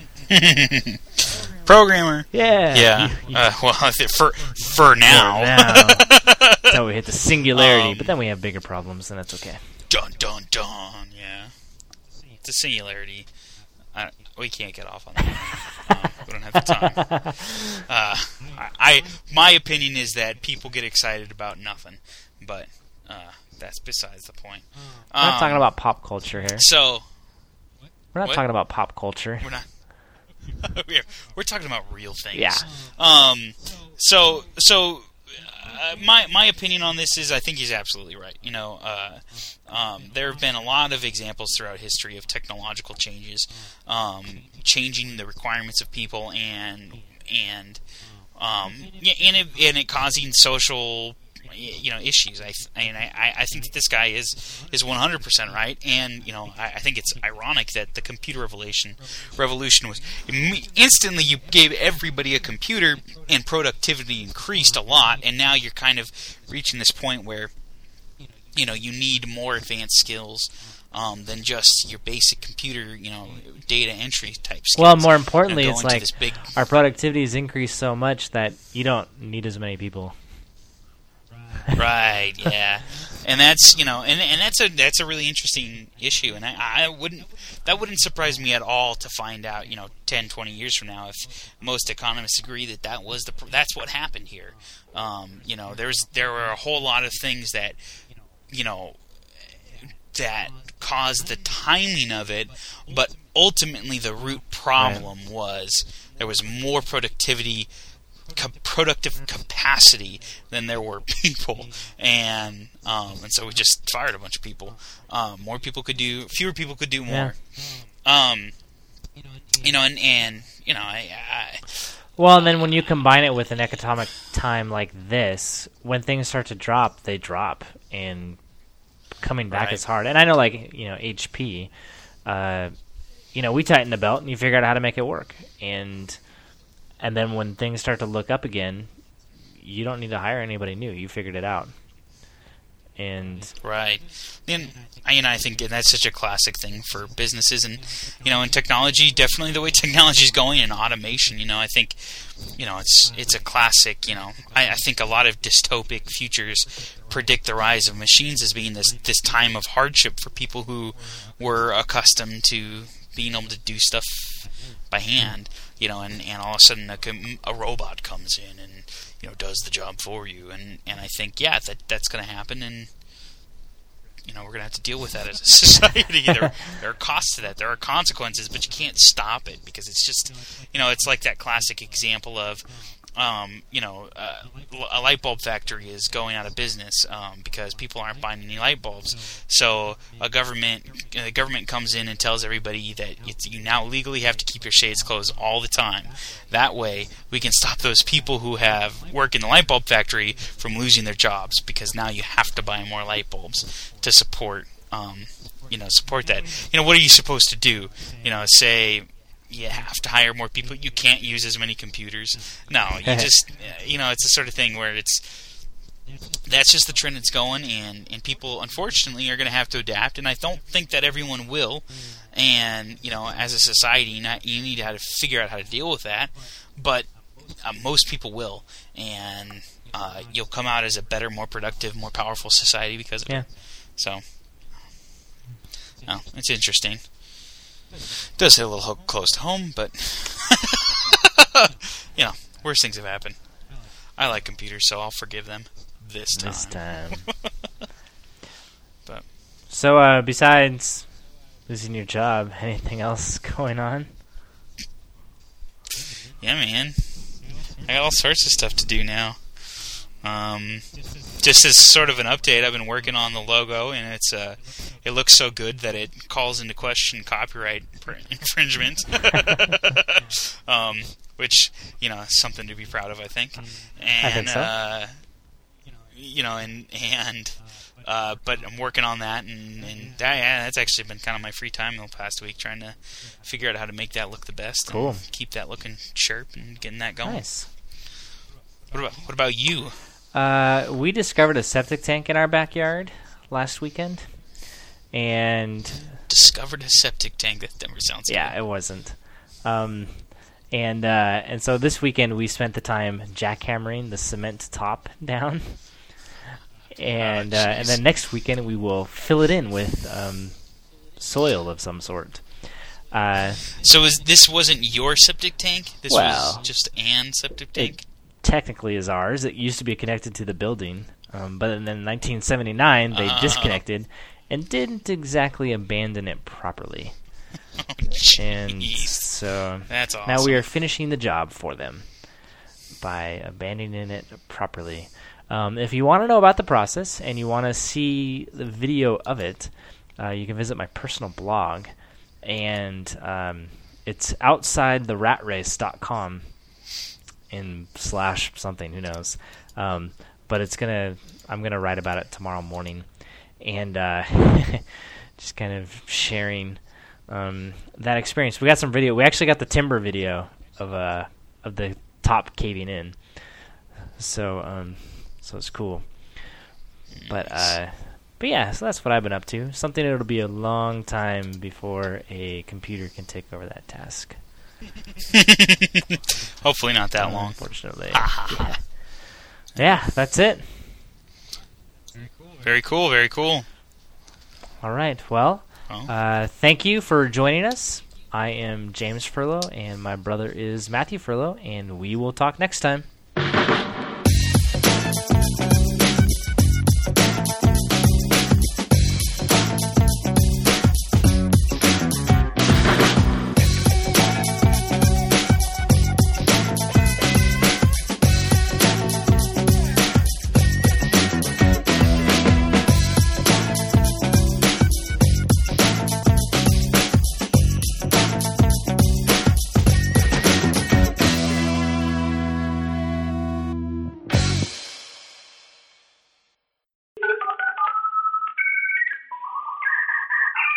Programmer. Yeah. Yeah. You, you, uh, well, for for now. For now. So we hit the singularity, um, but then we have bigger problems, and that's okay. Dun dun dun. Yeah. The singularity. I, we can't get off on that. um, we don't have the time. Uh, I my opinion is that people get excited about nothing, but uh, that's besides the point. We're not um, talking about pop culture here. So we're not what? talking about pop culture. We're not. we're, we're talking about real things. Yeah. Um. So so. Uh, my my opinion on this is I think he's absolutely right. You know, uh, um, there have been a lot of examples throughout history of technological changes, um, changing the requirements of people and and um, and it, and it causing social, you know, issues. I and I, I think that this guy is is one hundred percent right. And you know, I, I think it's ironic that the computer revolution revolution was instantly you gave everybody a computer and productivity increased a lot, and now you're kind of reaching this point where you know you need more advanced skills um, than just your basic computer, you know, data entry type skills. Well, more importantly, you know, it's like big our productivity has increased so much that you don't need as many people. Right, yeah, and that's you know, and and that's a that's a really interesting issue, and I, I wouldn't that wouldn't surprise me at all to find out you know ten, twenty years from now if most economists agree that that was the that's what happened here. Um, you know, there's there were a whole lot of things that you know that caused the timing of it, but ultimately the root problem right. was there was more productivity. Co- productive capacity than there were people, and um, and so we just fired a bunch of people. Um, more people could do, fewer people could do more. Yeah. Um, you know, and, and you know, I, I. Well, and then when you combine it with an economic time like this, when things start to drop, they drop, and coming back right. is hard. And I know, like you know, H P, uh, you know, we tighten the belt and you figure out how to make it work, and. And then when things start to look up again, you don't need to hire anybody new. You figured it out. And right. And I, and I think that's such a classic thing for businesses and, you know, in technology, definitely the way technology is going in automation, you know, I think, you know, it's it's a classic, you know, I, I think a lot of dystopic futures predict the rise of machines as being this, this time of hardship for people who were accustomed to being able to do stuff by hand. You know, and, and all of a sudden a, a robot comes in and, you know, does the job for you. And, and I think, yeah, that that's going to happen. And, you know, we're going to have to deal with that as a society. there, there are costs to that. There are consequences, but you can't stop it because it's just, you know, it's like that classic example of, um, you know, uh, a light bulb factory is going out of business um, because people aren't buying any light bulbs. So a government, the government comes in and tells everybody that it's, you now legally have to keep your shades closed all the time. That way, we can stop those people who have work in the light bulb factory from losing their jobs because now you have to buy more light bulbs to support, um, you know, support that. You know, what are you supposed to do? You know, say. You have to hire more people. You can't use as many computers. No, you just, you know, it's the sort of thing where it's, that's just the trend it's going, and, and people, unfortunately, are going to have to adapt, and I don't think that everyone will, and, you know, as a society, not, you need to have to figure out how to deal with that, but uh, most people will, and uh, you'll come out as a better, more productive, more powerful society because of yeah. it. So, oh, it's interesting. It does hit a little ho- close to home, but you know, worse things have happened. I like computers, so I'll forgive them this time. This time. But so, uh, besides losing your job, anything else going on? Yeah, man. I got all sorts of stuff to do now. Um, just as sort of an update, I've been working on the logo, and it's uh, it looks so good that it calls into question copyright infringement. um, which, you know, is something to be proud of, I think. And, I think so. Uh, you know, and and uh, but I'm working on that, and, and that, yeah, that's actually been kind of my free time the past week, trying to figure out how to make that look the best, cool. and keep that looking sharp and getting that going. Nice. What about what about you? Uh, we discovered a septic tank in our backyard last weekend, and Discovered a septic tank. That never sounds yeah, good. it wasn't. Um, and uh, and so this weekend we spent the time jackhammering the cement top down, and Oh, uh, and then next weekend we will fill it in with um, soil of some sort. Uh, So is this wasn't your septic tank? This Well, was just an septic tank? it technically is ours. It used to be connected to the building, um, but then in nineteen seventy-nine they Oh. disconnected and didn't exactly abandon it properly. Oh, And jeez. so That's awesome. now we are finishing the job for them by abandoning it properly. Um, if you want to know about the process and you want to see the video of it, uh, you can visit my personal blog, and um, it's outside the rat race dot com in slash something, who knows. Um, but it's gonna, I'm gonna write about it tomorrow morning, and uh, just kind of sharing um, that experience. We got some video. We actually got the timber video of uh of the top caving in. So um, so it's cool. But uh, but yeah, so that's what I've been up to. Something that'll be a long time before a computer can take over that task. Hopefully not that long. Unfortunately. yeah. yeah, that's it. Very cool, very cool. All right. Well, Oh. uh, thank you for joining us. I am James Furlow, and my brother is Matthew Furlow, and we will talk next time.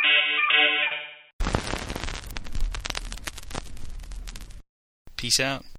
Peace out.